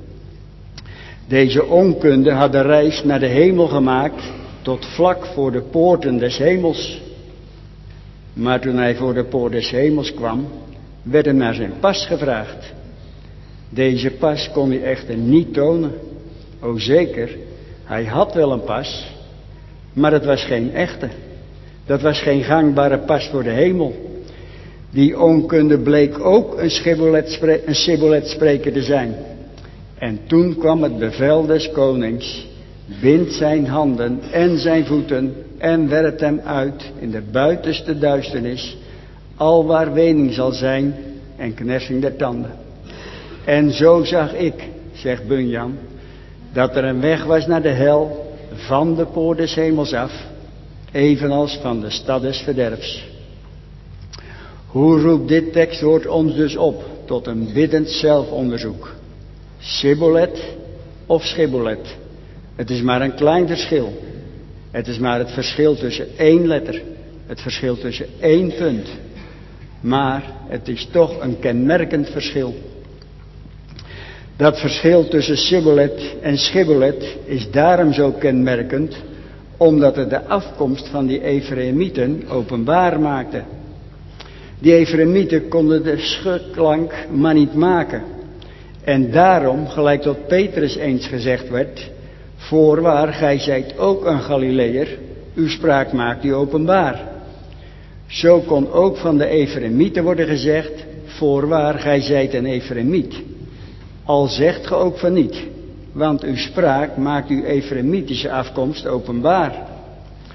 Deze onkunde had de reis naar de hemel gemaakt tot vlak voor de poorten des hemels. Maar toen hij voor de poort des hemels kwam, werd hem naar zijn pas gevraagd. Deze pas kon hij echter niet tonen. O zeker, hij had wel een pas, maar het was geen echte. Dat was geen gangbare pas voor de hemel. Die onkunde bleek ook een sibbolethspreker te zijn. En toen kwam het bevel des konings, bindt zijn handen en zijn voeten en werpt hem uit in de buitenste duisternis, alwaar wening zal zijn en knersing der tanden. En zo zag ik, zegt Bunyan, dat er een weg was naar de hel van de poort des hemels af, evenals van de stad des verderfs. Hoe roept dit tekstwoord ons dus op tot een biddend zelfonderzoek? Sibbolet of schibbolet? Het is maar een klein verschil. Het is maar het verschil tussen één letter. Het verschil tussen één punt. Maar het is toch een kenmerkend verschil. Dat verschil tussen sibbolet en schibbolet is daarom zo kenmerkend, omdat het de afkomst van die Efraïmieten openbaar maakte. Die Efraïmieten konden de schklank maar niet maken. En daarom, gelijk tot Petrus eens gezegd werd, voorwaar, gij zijt ook een Galileër, uw spraak maakt u openbaar. Zo kon ook van de Efraïmieten worden gezegd, voorwaar, gij zijt een Efraïmiet. Al zegt ge ook van niet, want uw spraak maakt uw Efraïmitische afkomst openbaar.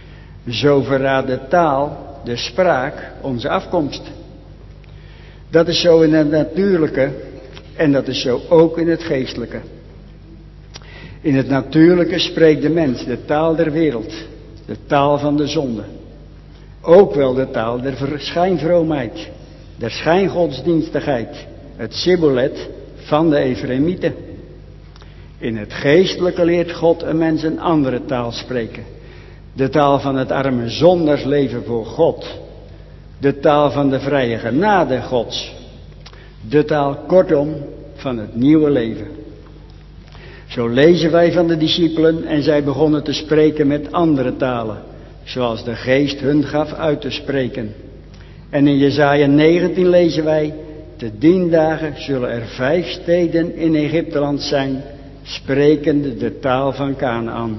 Zo verraadt de taal, de spraak, onze afkomst. Dat is zo in het natuurlijke en dat is zo ook in het geestelijke. In het natuurlijke spreekt de mens de taal der wereld, de taal van de zonde. Ook wel de taal der schijnvroomheid, der schijngodsdienstigheid, het sibbolet van de Efraïmieten. In het geestelijke leert God een mens een andere taal spreken. De taal van het arme zondarsleven voor God. De taal van de vrije genade Gods. De taal kortom van het nieuwe leven. Zo lezen wij van de discipelen en zij begonnen te spreken met andere talen, zoals de geest hun gaf uit te spreken. En in Jesaja negentien lezen wij, te dien dagen zullen er vijf steden in Egypteland zijn, sprekende de taal van Kanaan.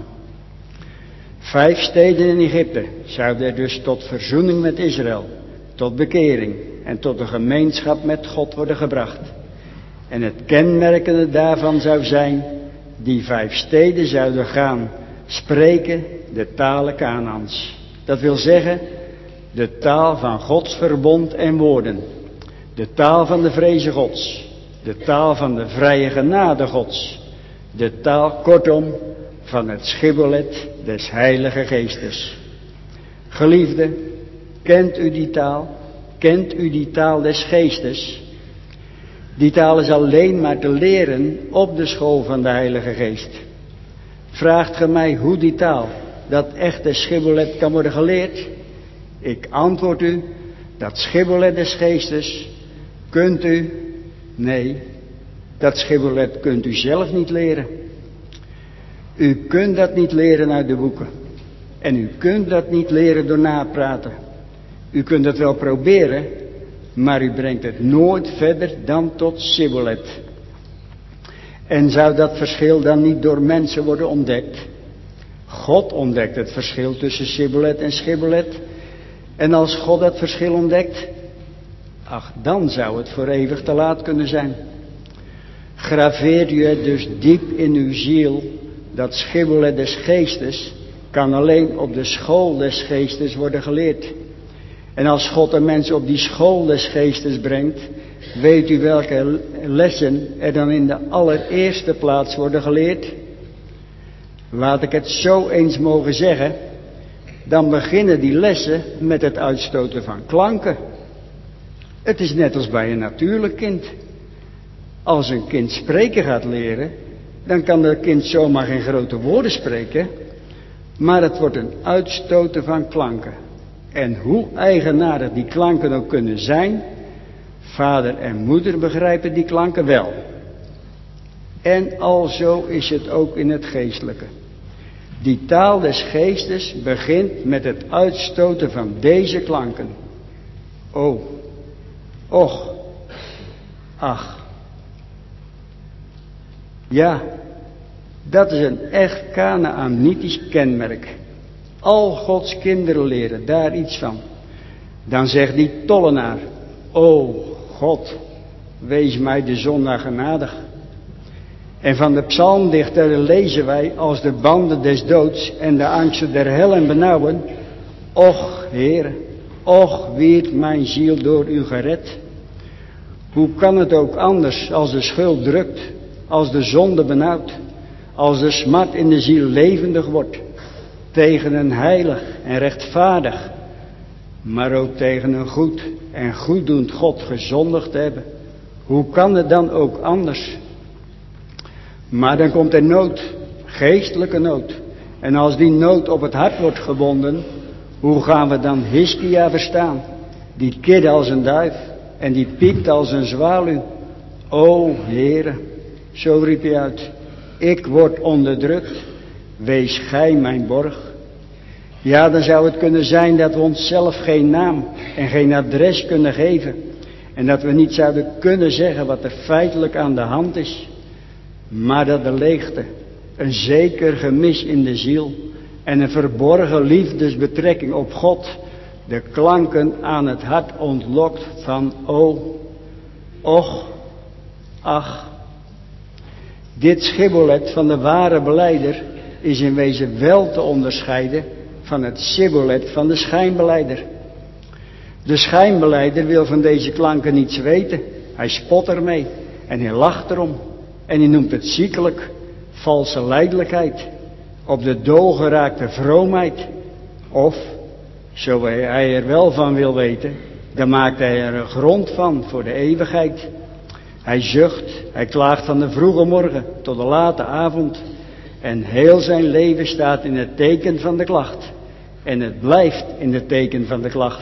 Vijf steden in Egypte zouden er dus tot verzoening met Israël, tot bekering en tot een gemeenschap met God worden gebracht. En het kenmerkende daarvan zou zijn, die vijf steden zouden gaan spreken de talen Kanaans. Dat wil zeggen, de taal van Gods verbond en woorden. De taal van de vreze Gods. De taal van de vrije genade Gods. De taal kortom van het schibbolet des Heilige Geestes. Geliefde, kent u die taal? Kent u die taal des Geestes? Die taal is alleen maar te leren op de school van de Heilige Geest. Vraagt ge mij hoe die taal, dat echte schibbolet, kan worden geleerd? Ik antwoord u, dat schibbolet des Geestes kunt u, nee, dat schibbolet kunt u zelf niet leren. U kunt dat niet leren uit de boeken. En u kunt dat niet leren door napraten. U kunt het wel proberen, maar u brengt het nooit verder dan tot sibbolet. En zou dat verschil dan niet door mensen worden ontdekt? God ontdekt het verschil tussen sibbolet en schibbolet. En als God dat verschil ontdekt, ach, dan zou het voor eeuwig te laat kunnen zijn. Graveert u het dus diep in uw ziel, dat schibbolet des Geestes kan alleen op de school des Geestes worden geleerd. En als God een mens op die school des Geestes brengt, weet u welke lessen er dan in de allereerste plaats worden geleerd? Laat ik het zo eens mogen zeggen, dan beginnen die lessen met het uitstoten van klanken. Het is net als bij een natuurlijk kind. Als een kind spreken gaat leren, dan kan dat kind zomaar geen grote woorden spreken, maar het wordt een uitstoten van klanken. En hoe eigenaardig die klanken ook kunnen zijn, vader en moeder begrijpen die klanken wel. En alzo is het ook in het geestelijke. Die taal des Geestes begint met het uitstoten van deze klanken. O, och, ach. Ja, dat is een echt Kanaanitisch kenmerk. Al Gods kinderen leren daar iets van. Dan zegt die tollenaar, o God, wees mij de zondaar genadig. En van de psalmdichter lezen wij als de banden des doods en de angsten der hel en benauwen. Och Heere, och wierd mijn ziel door u gered. Hoe kan het ook anders als de schuld drukt, als de zonde benauwt, als de smart in de ziel levendig wordt, tegen een heilig en rechtvaardig, maar ook tegen een goed en goeddoend God gezondigd hebben. Hoe kan het dan ook anders? Maar dan komt er nood, geestelijke nood. En als die nood op het hart wordt gebonden, hoe gaan we dan Hiskia verstaan? Die kidde als een duif en die piept als een zwaluw. O Heere, zo riep hij uit, ik word onderdrukt, wees gij mijn borg. Ja, dan zou het kunnen zijn dat we onszelf geen naam en geen adres kunnen geven. En dat we niet zouden kunnen zeggen wat er feitelijk aan de hand is. Maar dat de leegte, een zeker gemis in de ziel en een verborgen liefdesbetrekking op God de klanken aan het hart ontlokt van o, och, ach. Dit schibbolet van de ware belijder is in wezen wel te onderscheiden van het sibbolet van de schijnbeleider. De schijnbeleider wil van deze klanken niets weten. Hij spot ermee en hij lacht erom. En hij noemt het ziekelijk, valse lijdelijkheid, op de dool geraakte vroomheid. Of, zo hij er wel van wil weten, dan maakt hij er een grond van voor de eeuwigheid. Hij zucht, hij klaagt van de vroege morgen tot de late avond. En heel zijn leven staat in het teken van de klacht. En het blijft in het teken van de klacht.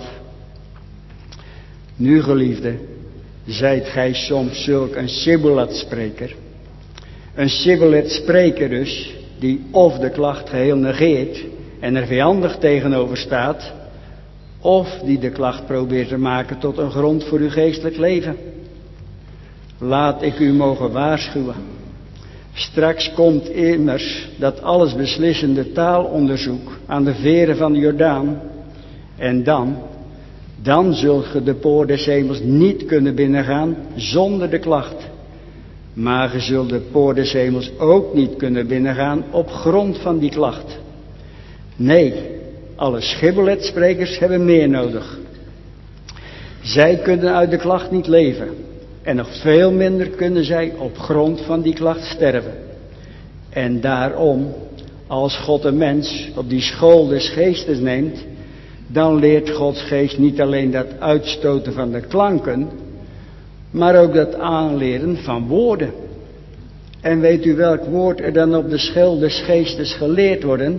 Nu, geliefde, zijt gij soms zulk een sibboletspreker. Een sibboletspreker dus, die of de klacht geheel negeert en er vijandig tegenover staat, of die de klacht probeert te maken tot een grond voor uw geestelijk leven. Laat ik u mogen waarschuwen. Straks komt immers dat alles beslissende taalonderzoek aan de veren van de Jordaan. En dan, dan zult ge de poort des hemels niet kunnen binnengaan zonder de klacht. Maar ge zult de poort des hemels ook niet kunnen binnengaan op grond van die klacht. Nee, alle schibbolethsprekers hebben meer nodig. Zij kunnen uit de klacht niet leven. En nog veel minder kunnen zij op grond van die klacht sterven. En daarom, als God een mens op die school des geestes neemt, dan leert Gods geest niet alleen dat uitstoten van de klanken, maar ook dat aanleren van woorden. En weet u welk woord er dan op de school des geestes geleerd worden?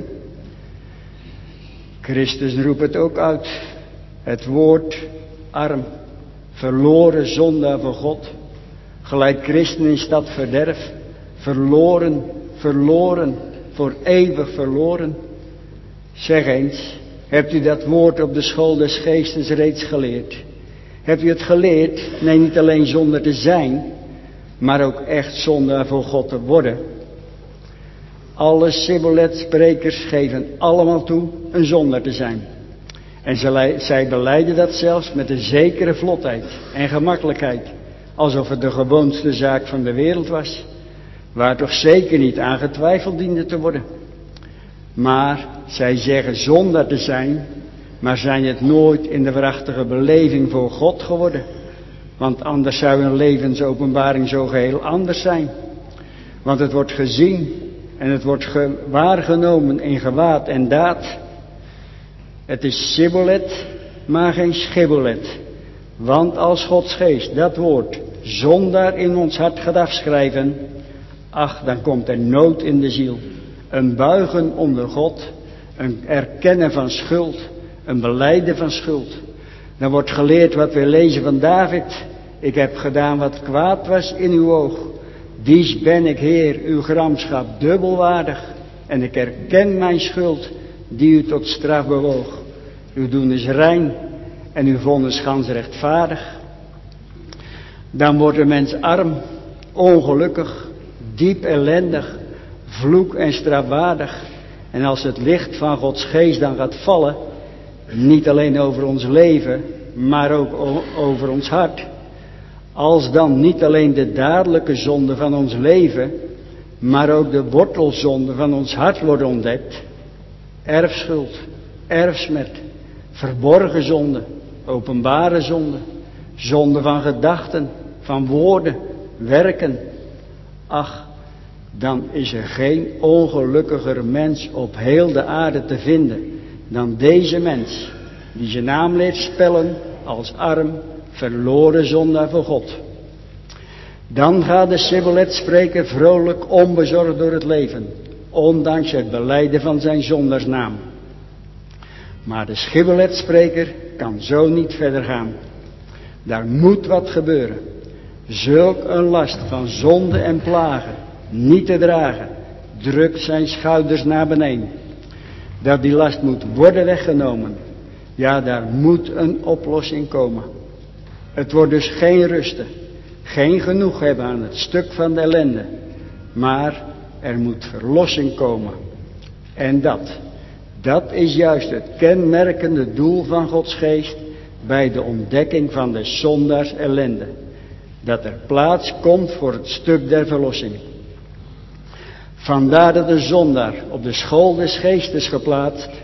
Christus roept het ook uit. Het woord arm. Verloren zondaar voor God. Gelijk christen in stad verderf. Verloren, verloren, voor eeuwig verloren. Zeg eens, hebt u dat woord op de school des geestes reeds geleerd? Hebt u het geleerd, nee, niet alleen zondaar te zijn, maar ook echt zondaar voor God te worden? Alle sibbolethsprekers geven allemaal toe een zondaar te zijn. En zij belijden dat zelfs met een zekere vlotheid en gemakkelijkheid. Alsof het de gewoonste zaak van de wereld was. Waar toch zeker niet aan getwijfeld diende te worden. Maar zij zeggen zondaar te zijn. Maar zijn het nooit in de waarachtige beleving voor God geworden. Want anders zou hun levensopenbaring zo geheel anders zijn. Want het wordt gezien en het wordt ge- waargenomen in gewaad en daad. Het is sibbolet, maar geen schibbolet. Want als Gods geest dat woord zondaar in ons hart gaat afschrijven, ach, dan komt er nood in de ziel. Een buigen onder God, een erkennen van schuld, een belijden van schuld. Dan wordt geleerd wat we lezen van David. Ik heb gedaan wat kwaad was in uw oog. Dies ben ik, Heer, uw gramschap dubbelwaardig. En ik erken mijn schuld, die u tot straf bewoog. Uw doen is rein en uw vonnis gans rechtvaardig. Dan wordt een mens arm, ongelukkig, diep ellendig, vloek en strafwaardig. En als het licht van Gods geest dan gaat vallen, niet alleen over ons leven, maar ook over ons hart. Als dan niet alleen de dadelijke zonde van ons leven, maar ook de wortelzonde van ons hart worden ontdekt. Erfschuld, erfsmet, verborgen zonde, openbare zonde, zonde van gedachten, van woorden, werken. Ach, dan is er geen ongelukkiger mens op heel de aarde te vinden dan deze mens, die zijn naam leert spellen als arm, verloren zondaar voor God. Dan gaat de sibboletspreker vrolijk onbezorgd door het leven, ondanks het belijden van zijn zondaarsnaam. Maar de sibboletspreker kan zo niet verder gaan. Daar moet wat gebeuren. Zulk een last van zonde en plagen niet te dragen, drukt zijn schouders naar beneden. Dat die last moet worden weggenomen. Ja, daar moet een oplossing komen. Het wordt dus geen rusten, geen genoeg hebben aan het stuk van de ellende. Maar er moet verlossing komen. En dat, dat is juist het kenmerkende doel van Gods geest bij de ontdekking van de zondaars ellende. Dat er plaats komt voor het stuk der verlossing. Vandaar dat de zondaar op de school des geestes geplaatst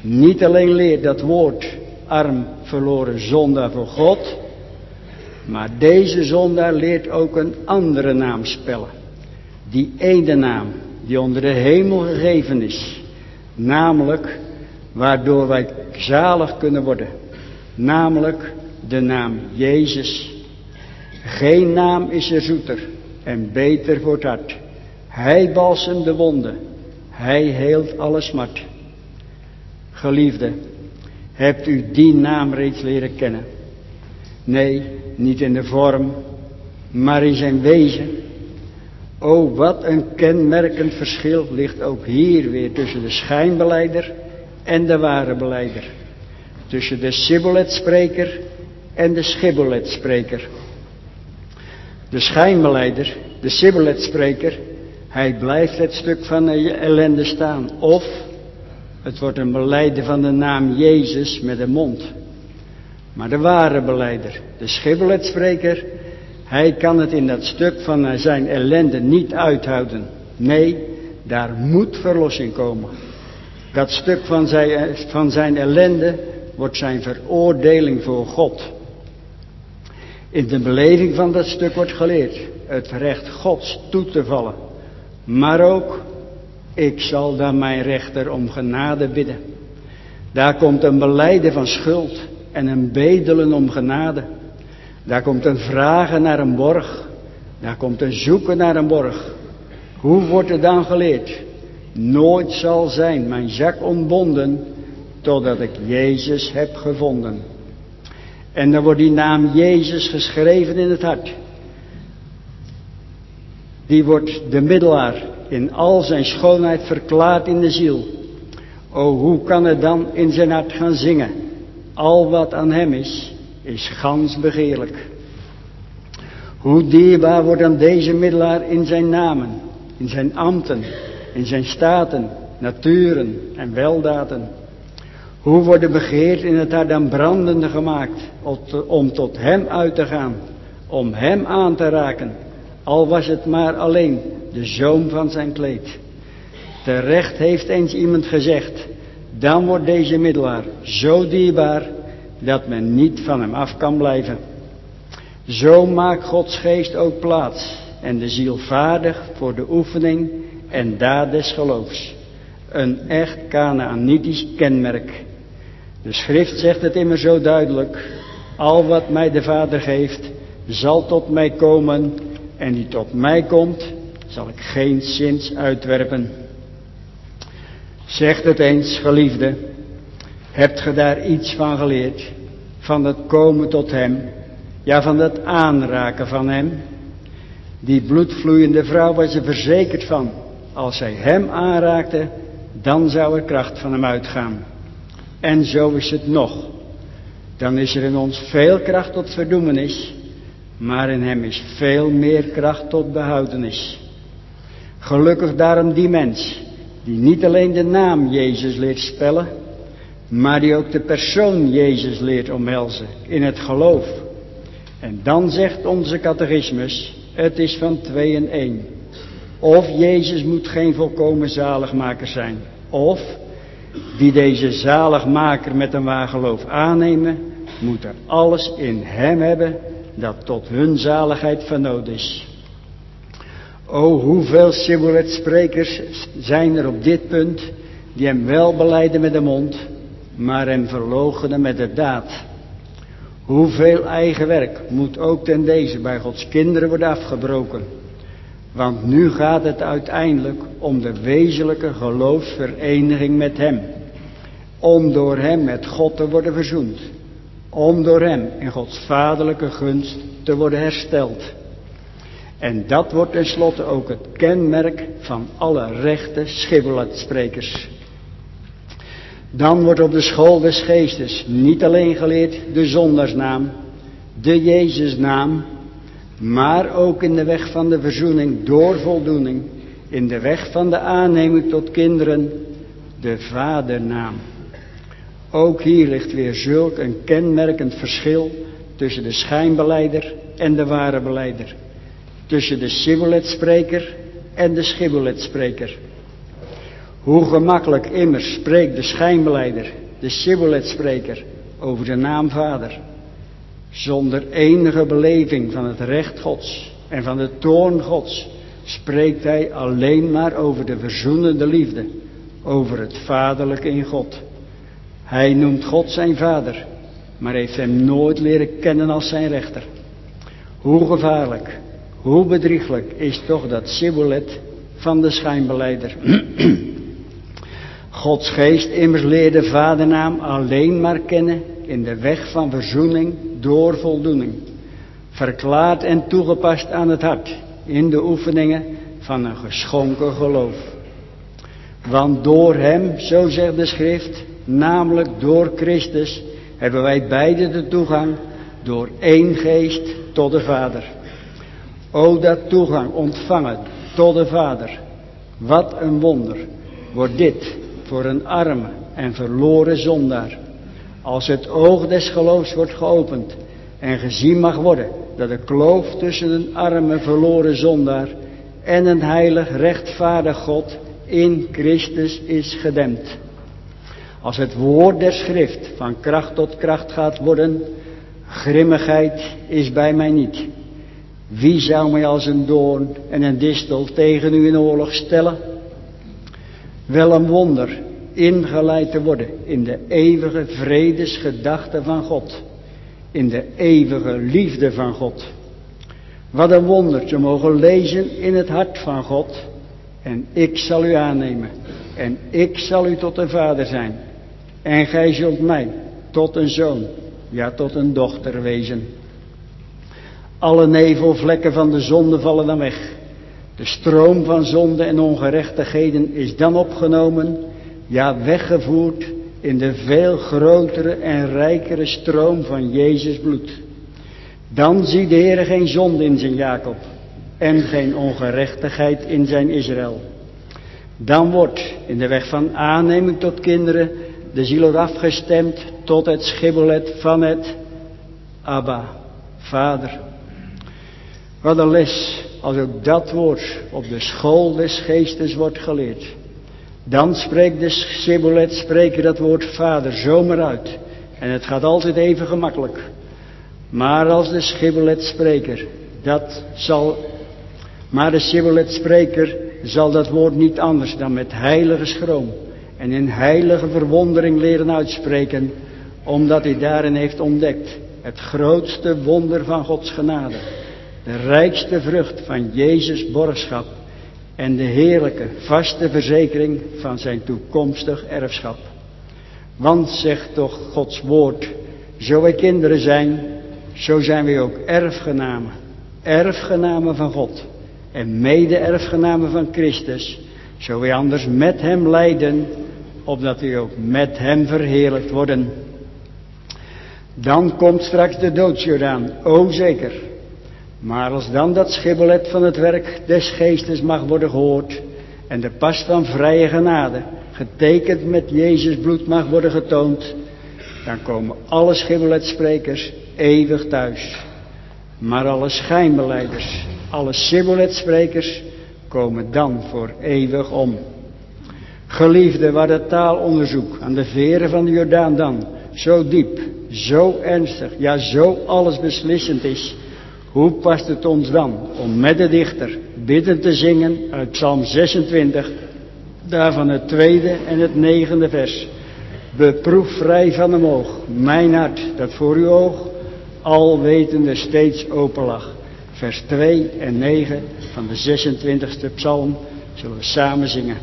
niet alleen leert dat woord arm, verloren zondaar voor God, maar deze zondaar leert ook een andere naam spellen. Die ene naam die onder de hemel gegeven is, namelijk waardoor wij zalig kunnen worden, namelijk de naam Jezus. Geen naam is er zoeter en beter voor het hart. Hij balsemt de wonden, hij heelt alle smart. Geliefde, hebt u die naam reeds leren kennen? Nee, niet in de vorm, maar in zijn wezen. O, wat een kenmerkend verschil ligt ook hier weer tussen de schijnbelijder en de ware belijder. Tussen de sibboletspreker en de schiboletspreker. De schijnbelijder, de sibboletspreker, hij blijft het stuk van de ellende staan. Of het wordt een belijden van de naam Jezus met de mond. Maar de ware belijder, de schiboletspreker, hij kan het in dat stuk van zijn ellende niet uithouden. Nee, daar moet verlossing komen. Dat stuk van zijn, van zijn ellende wordt zijn veroordeling voor God. In de beleving van dat stuk wordt geleerd het recht Gods toe te vallen. Maar ook, ik zal dan mijn rechter om genade bidden. Daar komt een belijden van schuld en een bedelen om genade. Daar komt een vragen naar een borg. Daar komt een zoeken naar een borg. Hoe wordt er dan geleerd? Nooit zal zijn mijn zak ontbonden, totdat ik Jezus heb gevonden. En dan wordt die naam Jezus geschreven in het hart. Die wordt de middelaar in al zijn schoonheid verklaard in de ziel. O, hoe kan het dan in zijn hart gaan zingen? Al wat aan hem is, is gans begeerlijk. Hoe dierbaar wordt dan deze middelaar in zijn namen, in zijn ambten, in zijn staten, naturen en weldaden. Hoe worden begeerd in het hart dan brandende gemaakt, om tot hem uit te gaan, om hem aan te raken, al was het maar alleen de zoom van zijn kleed. Terecht heeft eens iemand gezegd, dan wordt deze middelaar zo dierbaar, dat men niet van hem af kan blijven. Zo maakt Gods geest ook plaats en de ziel vaardig voor de oefening en daad des geloofs. Een echt Kanaanitisch kenmerk. De schrift zegt het immer zo duidelijk, al wat mij de Vader geeft, zal tot mij komen, en die tot mij komt, zal ik geen zins uitwerpen. Zegt het eens, geliefde, hebt ge daar iets van geleerd, van het komen tot hem, ja van het aanraken van hem? Die bloedvloeiende vrouw was er verzekerd van, als zij hem aanraakte, dan zou er kracht van hem uitgaan. En zo is het nog. Dan is er in ons veel kracht tot verdoemenis, maar in hem is veel meer kracht tot behoudenis. Gelukkig daarom die mens, die niet alleen de naam Jezus leert spellen, maar die ook de persoon Jezus leert omhelzen in het geloof. En dan zegt onze catechismus, het is van twee in één. Of Jezus moet geen volkomen zaligmaker zijn, of die deze zaligmaker met een waar geloof aannemen, moet er alles in hem hebben dat tot hun zaligheid van nood is. O, hoeveel sibboletssprekers zijn er op dit punt die hem wel belijden met de mond, maar hem verloochenen met de daad. Hoeveel eigen werk moet ook ten deze bij Gods kinderen worden afgebroken. Want nu gaat het uiteindelijk om de wezenlijke geloofsvereniging met hem. Om door hem met God te worden verzoend. Om door hem in Gods vaderlijke gunst te worden hersteld. En dat wordt tenslotte ook het kenmerk van alle rechte schibolletsprekers. Dan wordt op de school des geestes niet alleen geleerd de zondaarsnaam, de Jezusnaam, maar ook in de weg van de verzoening door voldoening, in de weg van de aanneming tot kinderen, de vadernaam. Ook hier ligt weer zulk een kenmerkend verschil tussen de schijnbelijder en de ware belijder. Tussen de sibboletspreker en de schiboletspreker. Hoe gemakkelijk immers spreekt de schijnbeleider, de Sibboleth-spreker, over de naam Vader. Zonder enige beleving van het recht Gods en van de toorn Gods spreekt hij alleen maar over de verzoenende liefde, over het vaderlijke in God. Hij noemt God zijn vader, maar heeft hem nooit leren kennen als zijn rechter. Hoe gevaarlijk, hoe bedrieglijk is toch dat Sibboleth van de schijnbeleider. Gods geest immers leert de vadernaam alleen maar kennen in de weg van verzoening door voldoening. Verklaard en toegepast aan het hart in de oefeningen van een geschonken geloof. Want door hem, zo zegt de schrift, namelijk door Christus, hebben wij beide de toegang door één geest tot de Vader. O, dat toegang ontvangen tot de Vader. Wat een wonder wordt dit voor een arme en verloren zondaar. Als het oog des geloofs wordt geopend en gezien mag worden dat de kloof tussen een arme verloren zondaar en een heilig rechtvaardig God in Christus is gedempt. Als het woord der schrift van kracht tot kracht gaat worden, grimmigheid is bij mij niet. Wie zou mij als een doorn en een distel tegen u in oorlog stellen? Wel een wonder ingeleid te worden in de eeuwige vredesgedachte van God. In de eeuwige liefde van God. Wat een wonder te mogen lezen in het hart van God. En ik zal u aannemen. En ik zal u tot een vader zijn. En gij zult mij tot een zoon, ja tot een dochter wezen. Alle nevelvlekken van de zonde vallen dan weg. De stroom van zonde en ongerechtigheden is dan opgenomen, ja weggevoerd in de veel grotere en rijkere stroom van Jezus bloed. Dan ziet de Heer geen zonde in zijn Jacob en geen ongerechtigheid in zijn Israël. Dan wordt in de weg van aanneming tot kinderen de ziel er afgestemd tot het schibbolet van het Abba, Vader. Wat een les als ook dat woord op de school des geestes wordt geleerd. Dan spreekt de schibbolet spreker dat woord Vader zomaar uit. En het gaat altijd even gemakkelijk. Maar als de schibbolet spreker, dat zal, maar de schibbolet spreker zal dat woord niet anders dan met heilige schroom en in heilige verwondering leren uitspreken, omdat hij daarin heeft ontdekt het grootste wonder van Gods genade, de rijkste vrucht van Jezus' borgschap en de heerlijke vaste verzekering van zijn toekomstig erfschap. Want zegt toch Gods woord, zo wij kinderen zijn, zo zijn wij ook erfgenamen, erfgenamen van God en mede-erfgenamen van Christus, zo wij anders met hem lijden, opdat wij ook met hem verheerlijkt worden. Dan komt straks de doodsjordaan, o zeker. Maar als dan dat schibbolet van het werk des geestes mag worden gehoord en de pas van vrije genade, getekend met Jezus bloed, mag worden getoond, dan komen alle schibboletsprekers eeuwig thuis. Maar alle schijnbelijders, alle schibboletsprekers komen dan voor eeuwig om. Geliefde, waar het taalonderzoek aan de veren van de Jordaan dan zo diep, zo ernstig, ja zo allesbeslissend is, hoe past het ons dan om met de dichter bidden te zingen uit Psalm zesentwintig, daarvan het tweede en het negende vers. Beproef vrij van omhoog mijn hart, dat voor uw oog alwetende steeds open lag. Vers twee en negen van de zesentwintigste psalm zullen we samen zingen.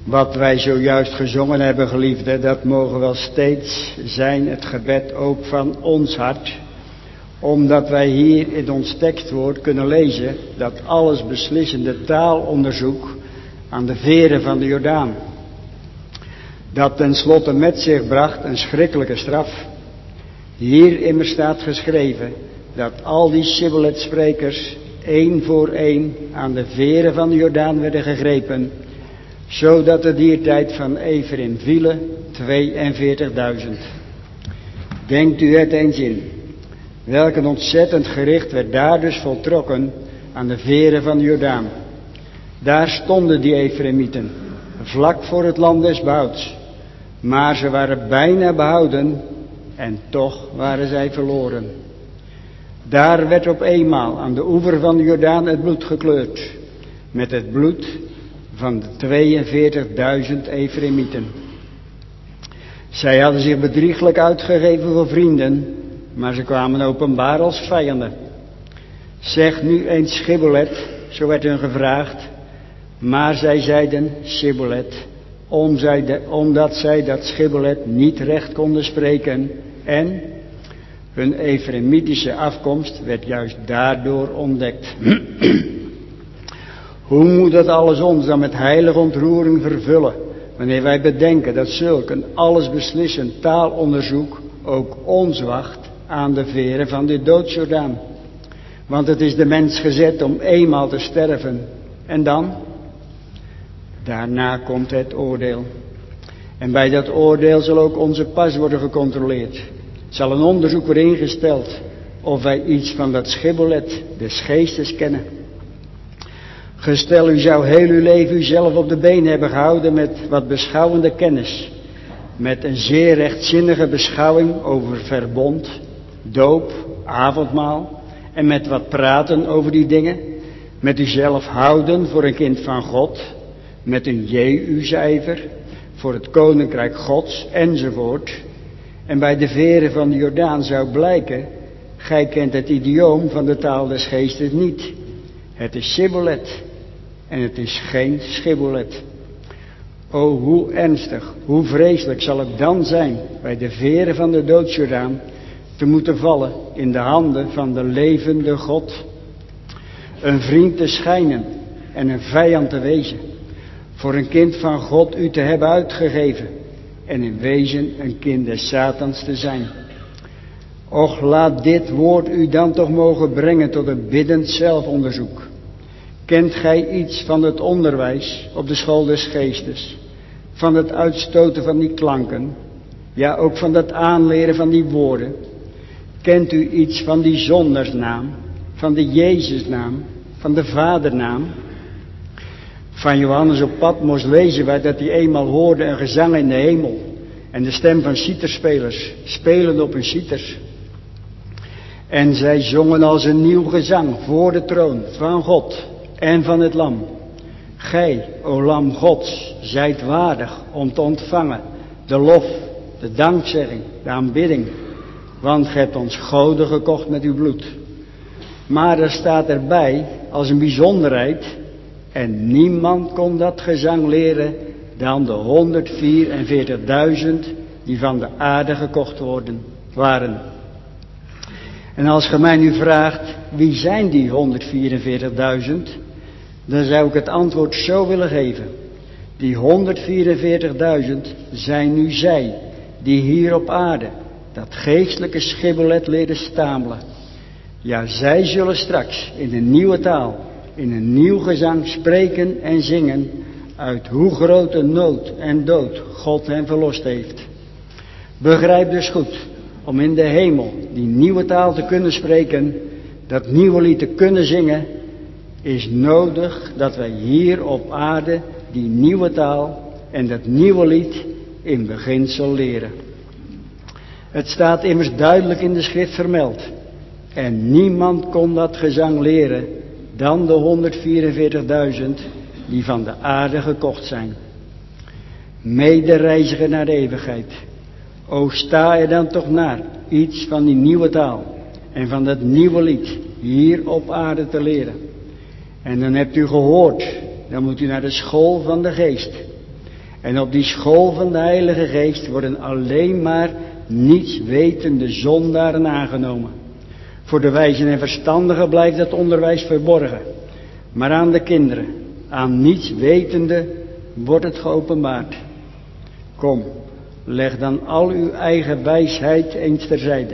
Wat wij zojuist gezongen hebben, geliefden, dat mogen wel steeds zijn het gebed ook van ons hart. Omdat wij hier in ons tekstwoord kunnen lezen dat alles beslissende taalonderzoek aan de veren van de Jordaan. Dat tenslotte met zich bracht een schrikkelijke straf. Hier immers staat geschreven dat al die Shibboleth-sprekers één voor één aan de veren van de Jordaan werden gegrepen, zodat de diertijd van Ephraim vielen tweeënveertigduizend. Denkt u het eens in, welk een ontzettend gericht werd daar dus voltrokken aan de veren van de Jordaan. Daar stonden die Ephraimieten, vlak voor het land des bouts, maar ze waren bijna behouden en toch waren zij verloren. Daar werd op eenmaal aan de oever van de Jordaan het bloed gekleurd, met het bloed van de tweeënveertigduizend Ephraimieten. Zij hadden zich bedrieglijk uitgegeven voor vrienden, maar ze kwamen openbaar als vijanden. Zeg nu eens Shibboleth, zo werd hun gevraagd, maar zij zeiden Shibboleth, omdat zij dat Shibboleth niet recht konden spreken en hun Ephraimitische afkomst werd juist daardoor ontdekt. Hoe moet dat alles ons dan met heilige ontroering vervullen, wanneer wij bedenken dat zulk een allesbeslissend taalonderzoek ook ons wacht aan de veren van de doodsjordaan. Want het is de mens gezet om eenmaal te sterven. En dan? Daarna komt het oordeel. En bij dat oordeel zal ook onze pas worden gecontroleerd. Zal een onderzoek worden ingesteld of wij iets van dat Shibboleth des geestes kennen. Gestel u zou heel uw leven uzelf op de been hebben gehouden met wat beschouwende kennis. Met een zeer rechtzinnige beschouwing over verbond, doop, avondmaal. En met wat praten over die dingen. Met uzelf houden voor een kind van God. Met een Jehu-cijfer voor het koninkrijk Gods enzovoort. En bij de veren van de Jordaan zou blijken, gij kent het idioom van de taal des geestes niet. Het is Shibboleth en het is geen Shibboleth. O, hoe ernstig, hoe vreselijk zal het dan zijn bij de veren van de doodsjordaan te moeten vallen in de handen van de levende God. Een vriend te schijnen en een vijand te wezen. Voor een kind van God u te hebben uitgegeven en in wezen een kind des Satans te zijn. Och, laat dit woord u dan toch mogen brengen tot een biddend zelfonderzoek. Kent gij iets van het onderwijs op de school des geestes? Van het uitstoten van die klanken? Ja, ook van het aanleren van die woorden? Kent u iets van die zondersnaam? Van de Jezusnaam? Van de Vadernaam? Van Johannes op Patmos lezen wij dat hij eenmaal hoorde een gezang in de hemel. En de stem van citerspelers, spelend op hun citers. En zij zongen als een nieuw gezang voor de troon van God en van het Lam. Gij, o Lam Gods, zijt waardig om te ontvangen de lof, de dankzegging, de aanbidding. Want gij hebt ons goden gekocht met uw bloed. Maar er staat erbij als een bijzonderheid. En niemand kon dat gezang leren dan de honderdvierenveertigduizend die van de aarde gekocht worden, waren. En als ge mij nu vraagt, wie zijn die honderdvierenveertigduizend? Dan zou ik het antwoord zo willen geven. Die honderdvierenveertigduizend zijn nu zij, die hier op aarde dat geestelijke Shibboleth leren stamelen. Ja, zij zullen straks in een nieuwe taal, in een nieuw gezang spreken en zingen uit hoe grote nood en dood God hen verlost heeft. Begrijp dus goed, om in de hemel die nieuwe taal te kunnen spreken, dat nieuwe lied te kunnen zingen, is nodig dat wij hier op aarde die nieuwe taal en dat nieuwe lied in beginsel leren. Het staat immers duidelijk in de schrift vermeld. En niemand kon dat gezang leren dan de honderdvierenveertigduizend die van de aarde gekocht zijn. Medereiziger naar de eeuwigheid. O, sta er dan toch naar iets van die nieuwe taal en van dat nieuwe lied hier op aarde te leren. En dan hebt u gehoord, dan moet u naar de school van de geest. En op die school van de Heilige Geest worden alleen maar niets wetende zondaren aangenomen. Voor de wijzen en verstandigen blijft dat onderwijs verborgen. Maar aan de kinderen, aan niets wetende, wordt het geopenbaard. Kom, leg dan al uw eigen wijsheid eens terzijde.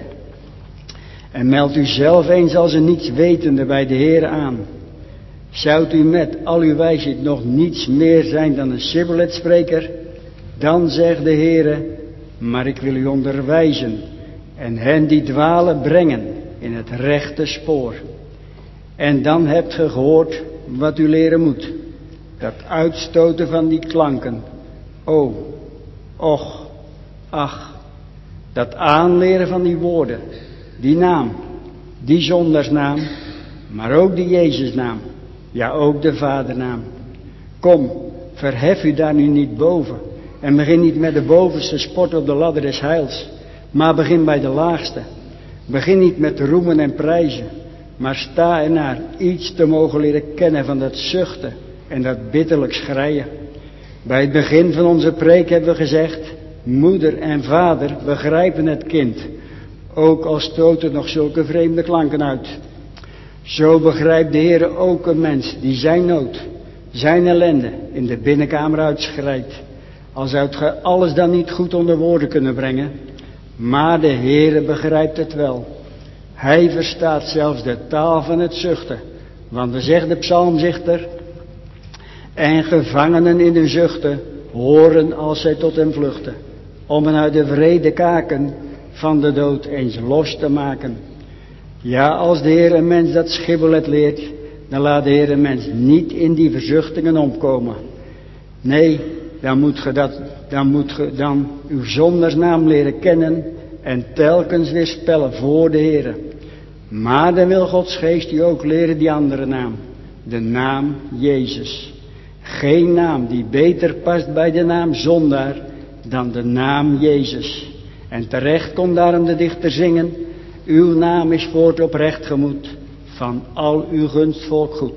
En meld u zelf eens als een niets wetende bij de Heer aan. Zoudt u met al uw wijsheid nog niets meer zijn dan een sibboletspreker? Dan zegt de Heer, maar ik wil u onderwijzen en hen die dwalen brengen in het rechte spoor. En dan hebt ge gehoord wat u leren moet. Dat uitstoten van die klanken. O, och, ach. Dat aanleren van die woorden. Die naam, die zondarsnaam, maar ook die Jezusnaam. Ja, ook de Vadernaam. Kom, verhef u daar nu niet boven. En begin niet met de bovenste sport op de ladder des heils. Maar begin bij de laagste. Begin niet met roemen en prijzen. Maar sta ernaar iets te mogen leren kennen van dat zuchten en dat bitterlijk schreien. Bij het begin van onze preek hebben we gezegd, moeder en vader begrijpen het kind. Ook al stoten nog zulke vreemde klanken uit. Zo begrijpt de Heer ook een mens die zijn nood, zijn ellende in de binnenkamer uitschrijdt. Al zou het alles dan niet goed onder woorden kunnen brengen. Maar de Heer begrijpt het wel. Hij verstaat zelfs de taal van het zuchten. Want dan zegt de psalmdichter, en gevangenen in hun zuchten horen als zij tot hem vluchten. Om hen uit de wrede kaken van de dood eens los te maken. Ja, als de Heer een mens dat schibbelet leert, dan laat de Heer een mens niet in die verzuchtingen omkomen. Nee, dan moet ge dat, dan moet ge dan uw zondarsnaam leren kennen en telkens weer spellen voor de Heer. Maar dan wil Gods geest u ook leren die andere naam, de naam Jezus. Geen naam die beter past bij de naam zondaar dan de naam Jezus. En terecht kon daarom de dichter zingen, uw naam is voor het oprecht gemoed van al uw gunstvolk goed.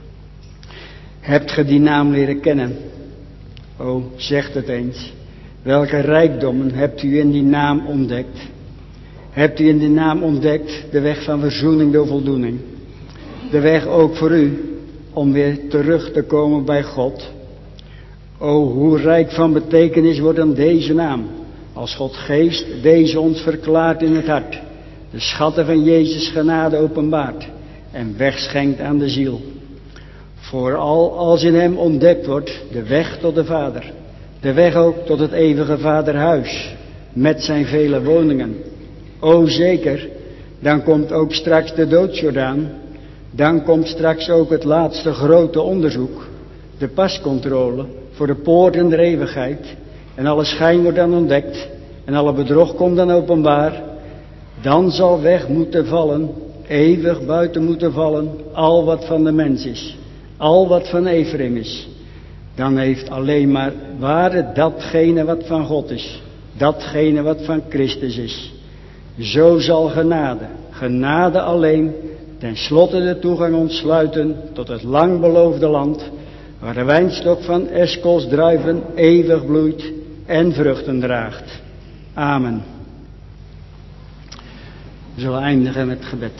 Hebt ge die naam leren kennen? O, zegt het eens. Welke rijkdommen hebt u in die naam ontdekt? Hebt u in die naam ontdekt de weg van verzoening door voldoening? De weg ook voor u om weer terug te komen bij God. O, hoe rijk van betekenis wordt dan deze naam, als God geest deze ons verklaart in het hart. De schatten van Jezus genade openbaart en wegschenkt aan de ziel. Vooral als in hem ontdekt wordt de weg tot de Vader. De weg ook tot het eeuwige Vaderhuis met zijn vele woningen. O zeker, dan komt ook straks de doodsjordaan. Dan komt straks ook het laatste grote onderzoek. De pascontrole voor de poorten der eeuwigheid. En alle schijn wordt dan ontdekt. En alle bedrog komt dan openbaar. Dan zal weg moeten vallen, eeuwig buiten moeten vallen, al wat van de mens is. Al wat van Ephraim is. Dan heeft alleen maar waarde datgene wat van God is. Datgene wat van Christus is. Zo zal genade, genade alleen, ten slotte de toegang ontsluiten tot het lang beloofde land, waar de wijnstok van Eschkols druiven eeuwig bloeit en vruchten draagt. Amen. We zullen eindigen met gebed.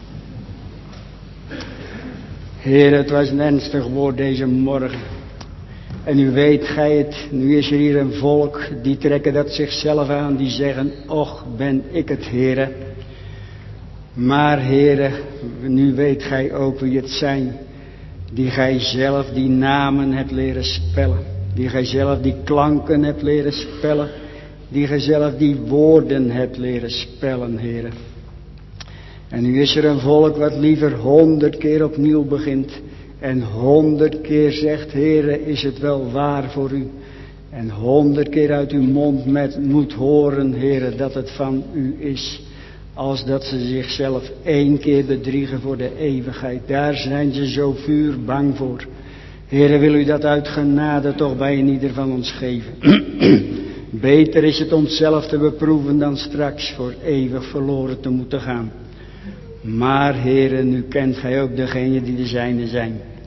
Heer, het was een ernstig woord deze morgen. En u weet gij het, nu is er hier een volk, die trekken dat zichzelf aan, die zeggen, och ben ik het, Heere. Maar Heere, nu weet gij ook wie het zijn, die gij zelf die namen hebt leren spellen. Die gij zelf die klanken hebt leren spellen. Die gij zelf die woorden hebt leren spellen, Heere. En nu is er een volk wat liever honderd keer opnieuw begint. En honderd keer zegt, Heere, is het wel waar voor u. En honderd keer uit uw mond met moet horen, Heere, dat het van u is. Als dat ze zichzelf één keer bedriegen voor de eeuwigheid. Daar zijn ze zo vuurbang voor. Heere, wil u dat uit genade toch bij een ieder van ons geven. Beter is het onszelf te beproeven dan straks voor eeuwig verloren te moeten gaan. Maar Heere, nu kent gij ook degenen die de zijne zijn.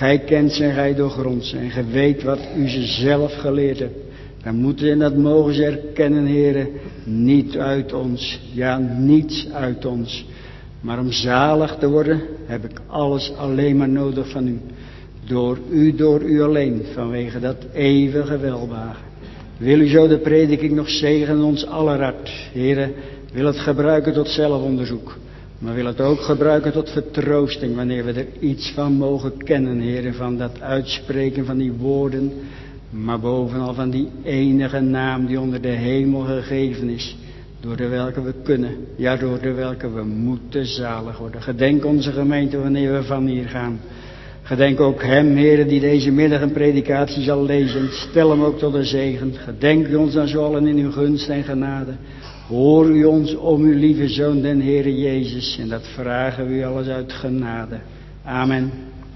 gij kent ze en gij doorgrondt ze en gij weet wat u ze zelf geleerd hebt. Dan moeten ze, en dat mogen ze erkennen, heren, niet uit ons, ja, niets uit ons. Maar om zalig te worden heb ik alles alleen maar nodig van u. Door u, door u alleen, vanwege dat eeuwige welbehagen. Wil u zo de prediking nog zegenen in ons aller hart. Heren, wil het gebruiken tot zelfonderzoek. Maar wil het ook gebruiken tot vertroosting, wanneer we er iets van mogen kennen, heren, van dat uitspreken van die woorden. Maar bovenal van die enige naam die onder de hemel gegeven is. Door de welke we kunnen, ja door de welke we moeten zalig worden. Gedenk onze gemeente wanneer we van hier gaan. Gedenk ook hem, heren, die deze middag een predikatie zal lezen. Stel hem ook tot een zegen. Gedenk u ons dan zo allen in uw gunst en genade. Hoor u ons om uw lieve Zoon, den Heere Jezus. En dat vragen we u alles uit genade. Amen.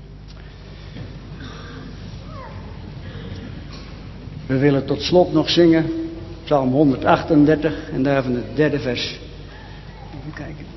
We willen tot slot nog zingen Psalm honderdachtendertig en daarvan het derde vers. Even kijken.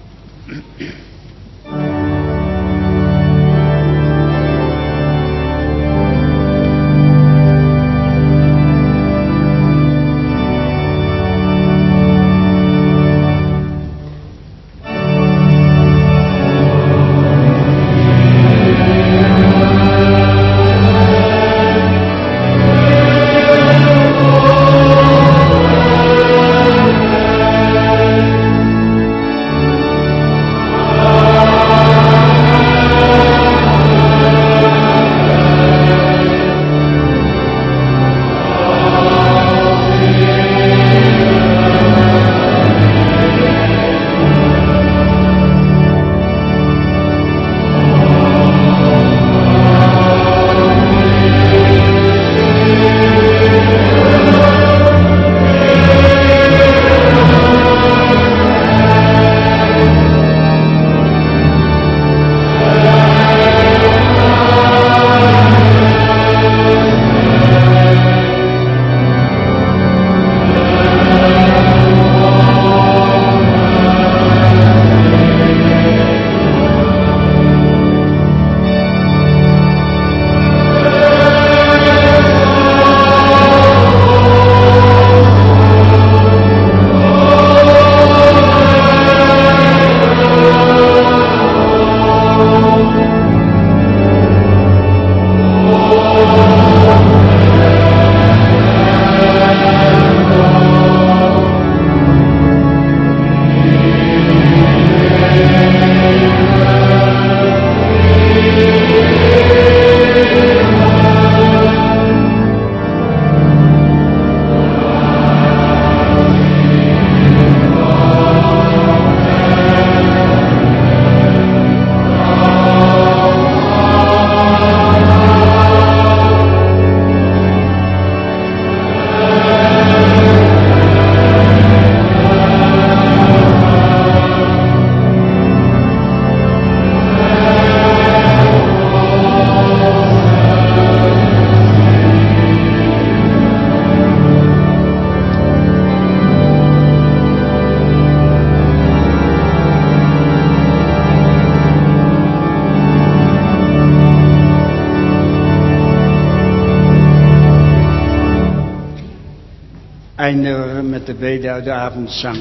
Eindigen we met de bede uit de avondzang.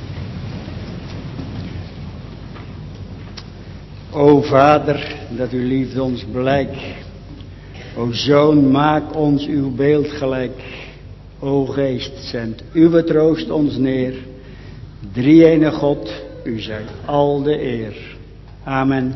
O Vader, dat uw liefde ons blijk. O Zoon, maak ons uw beeld gelijk. O Geest, zend uw troost ons neer. Drie-ene God, u zij al de eer. Amen.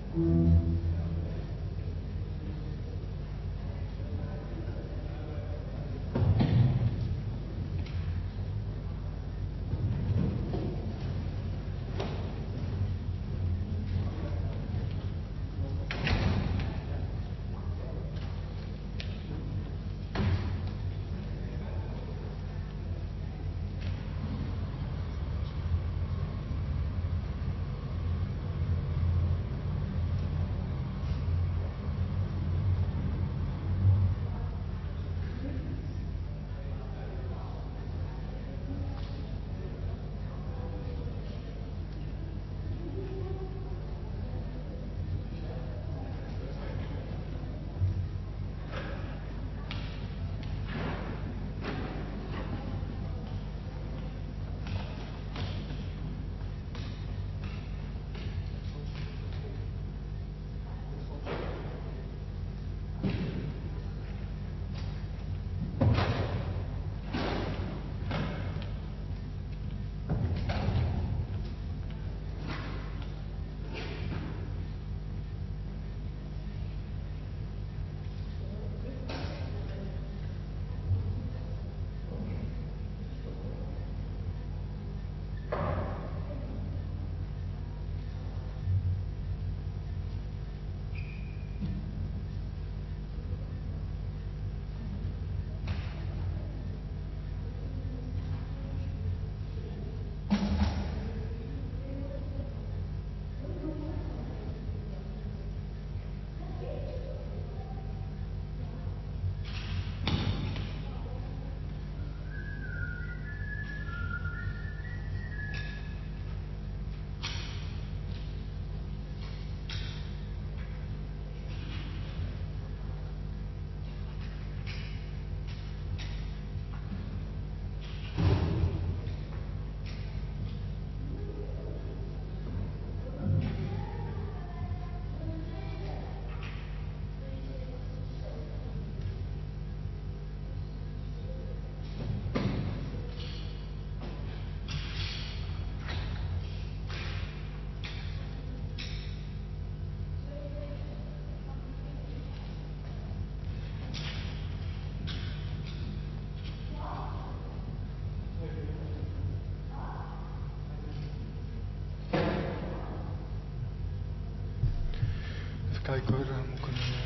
Kijk hoor, moet ik een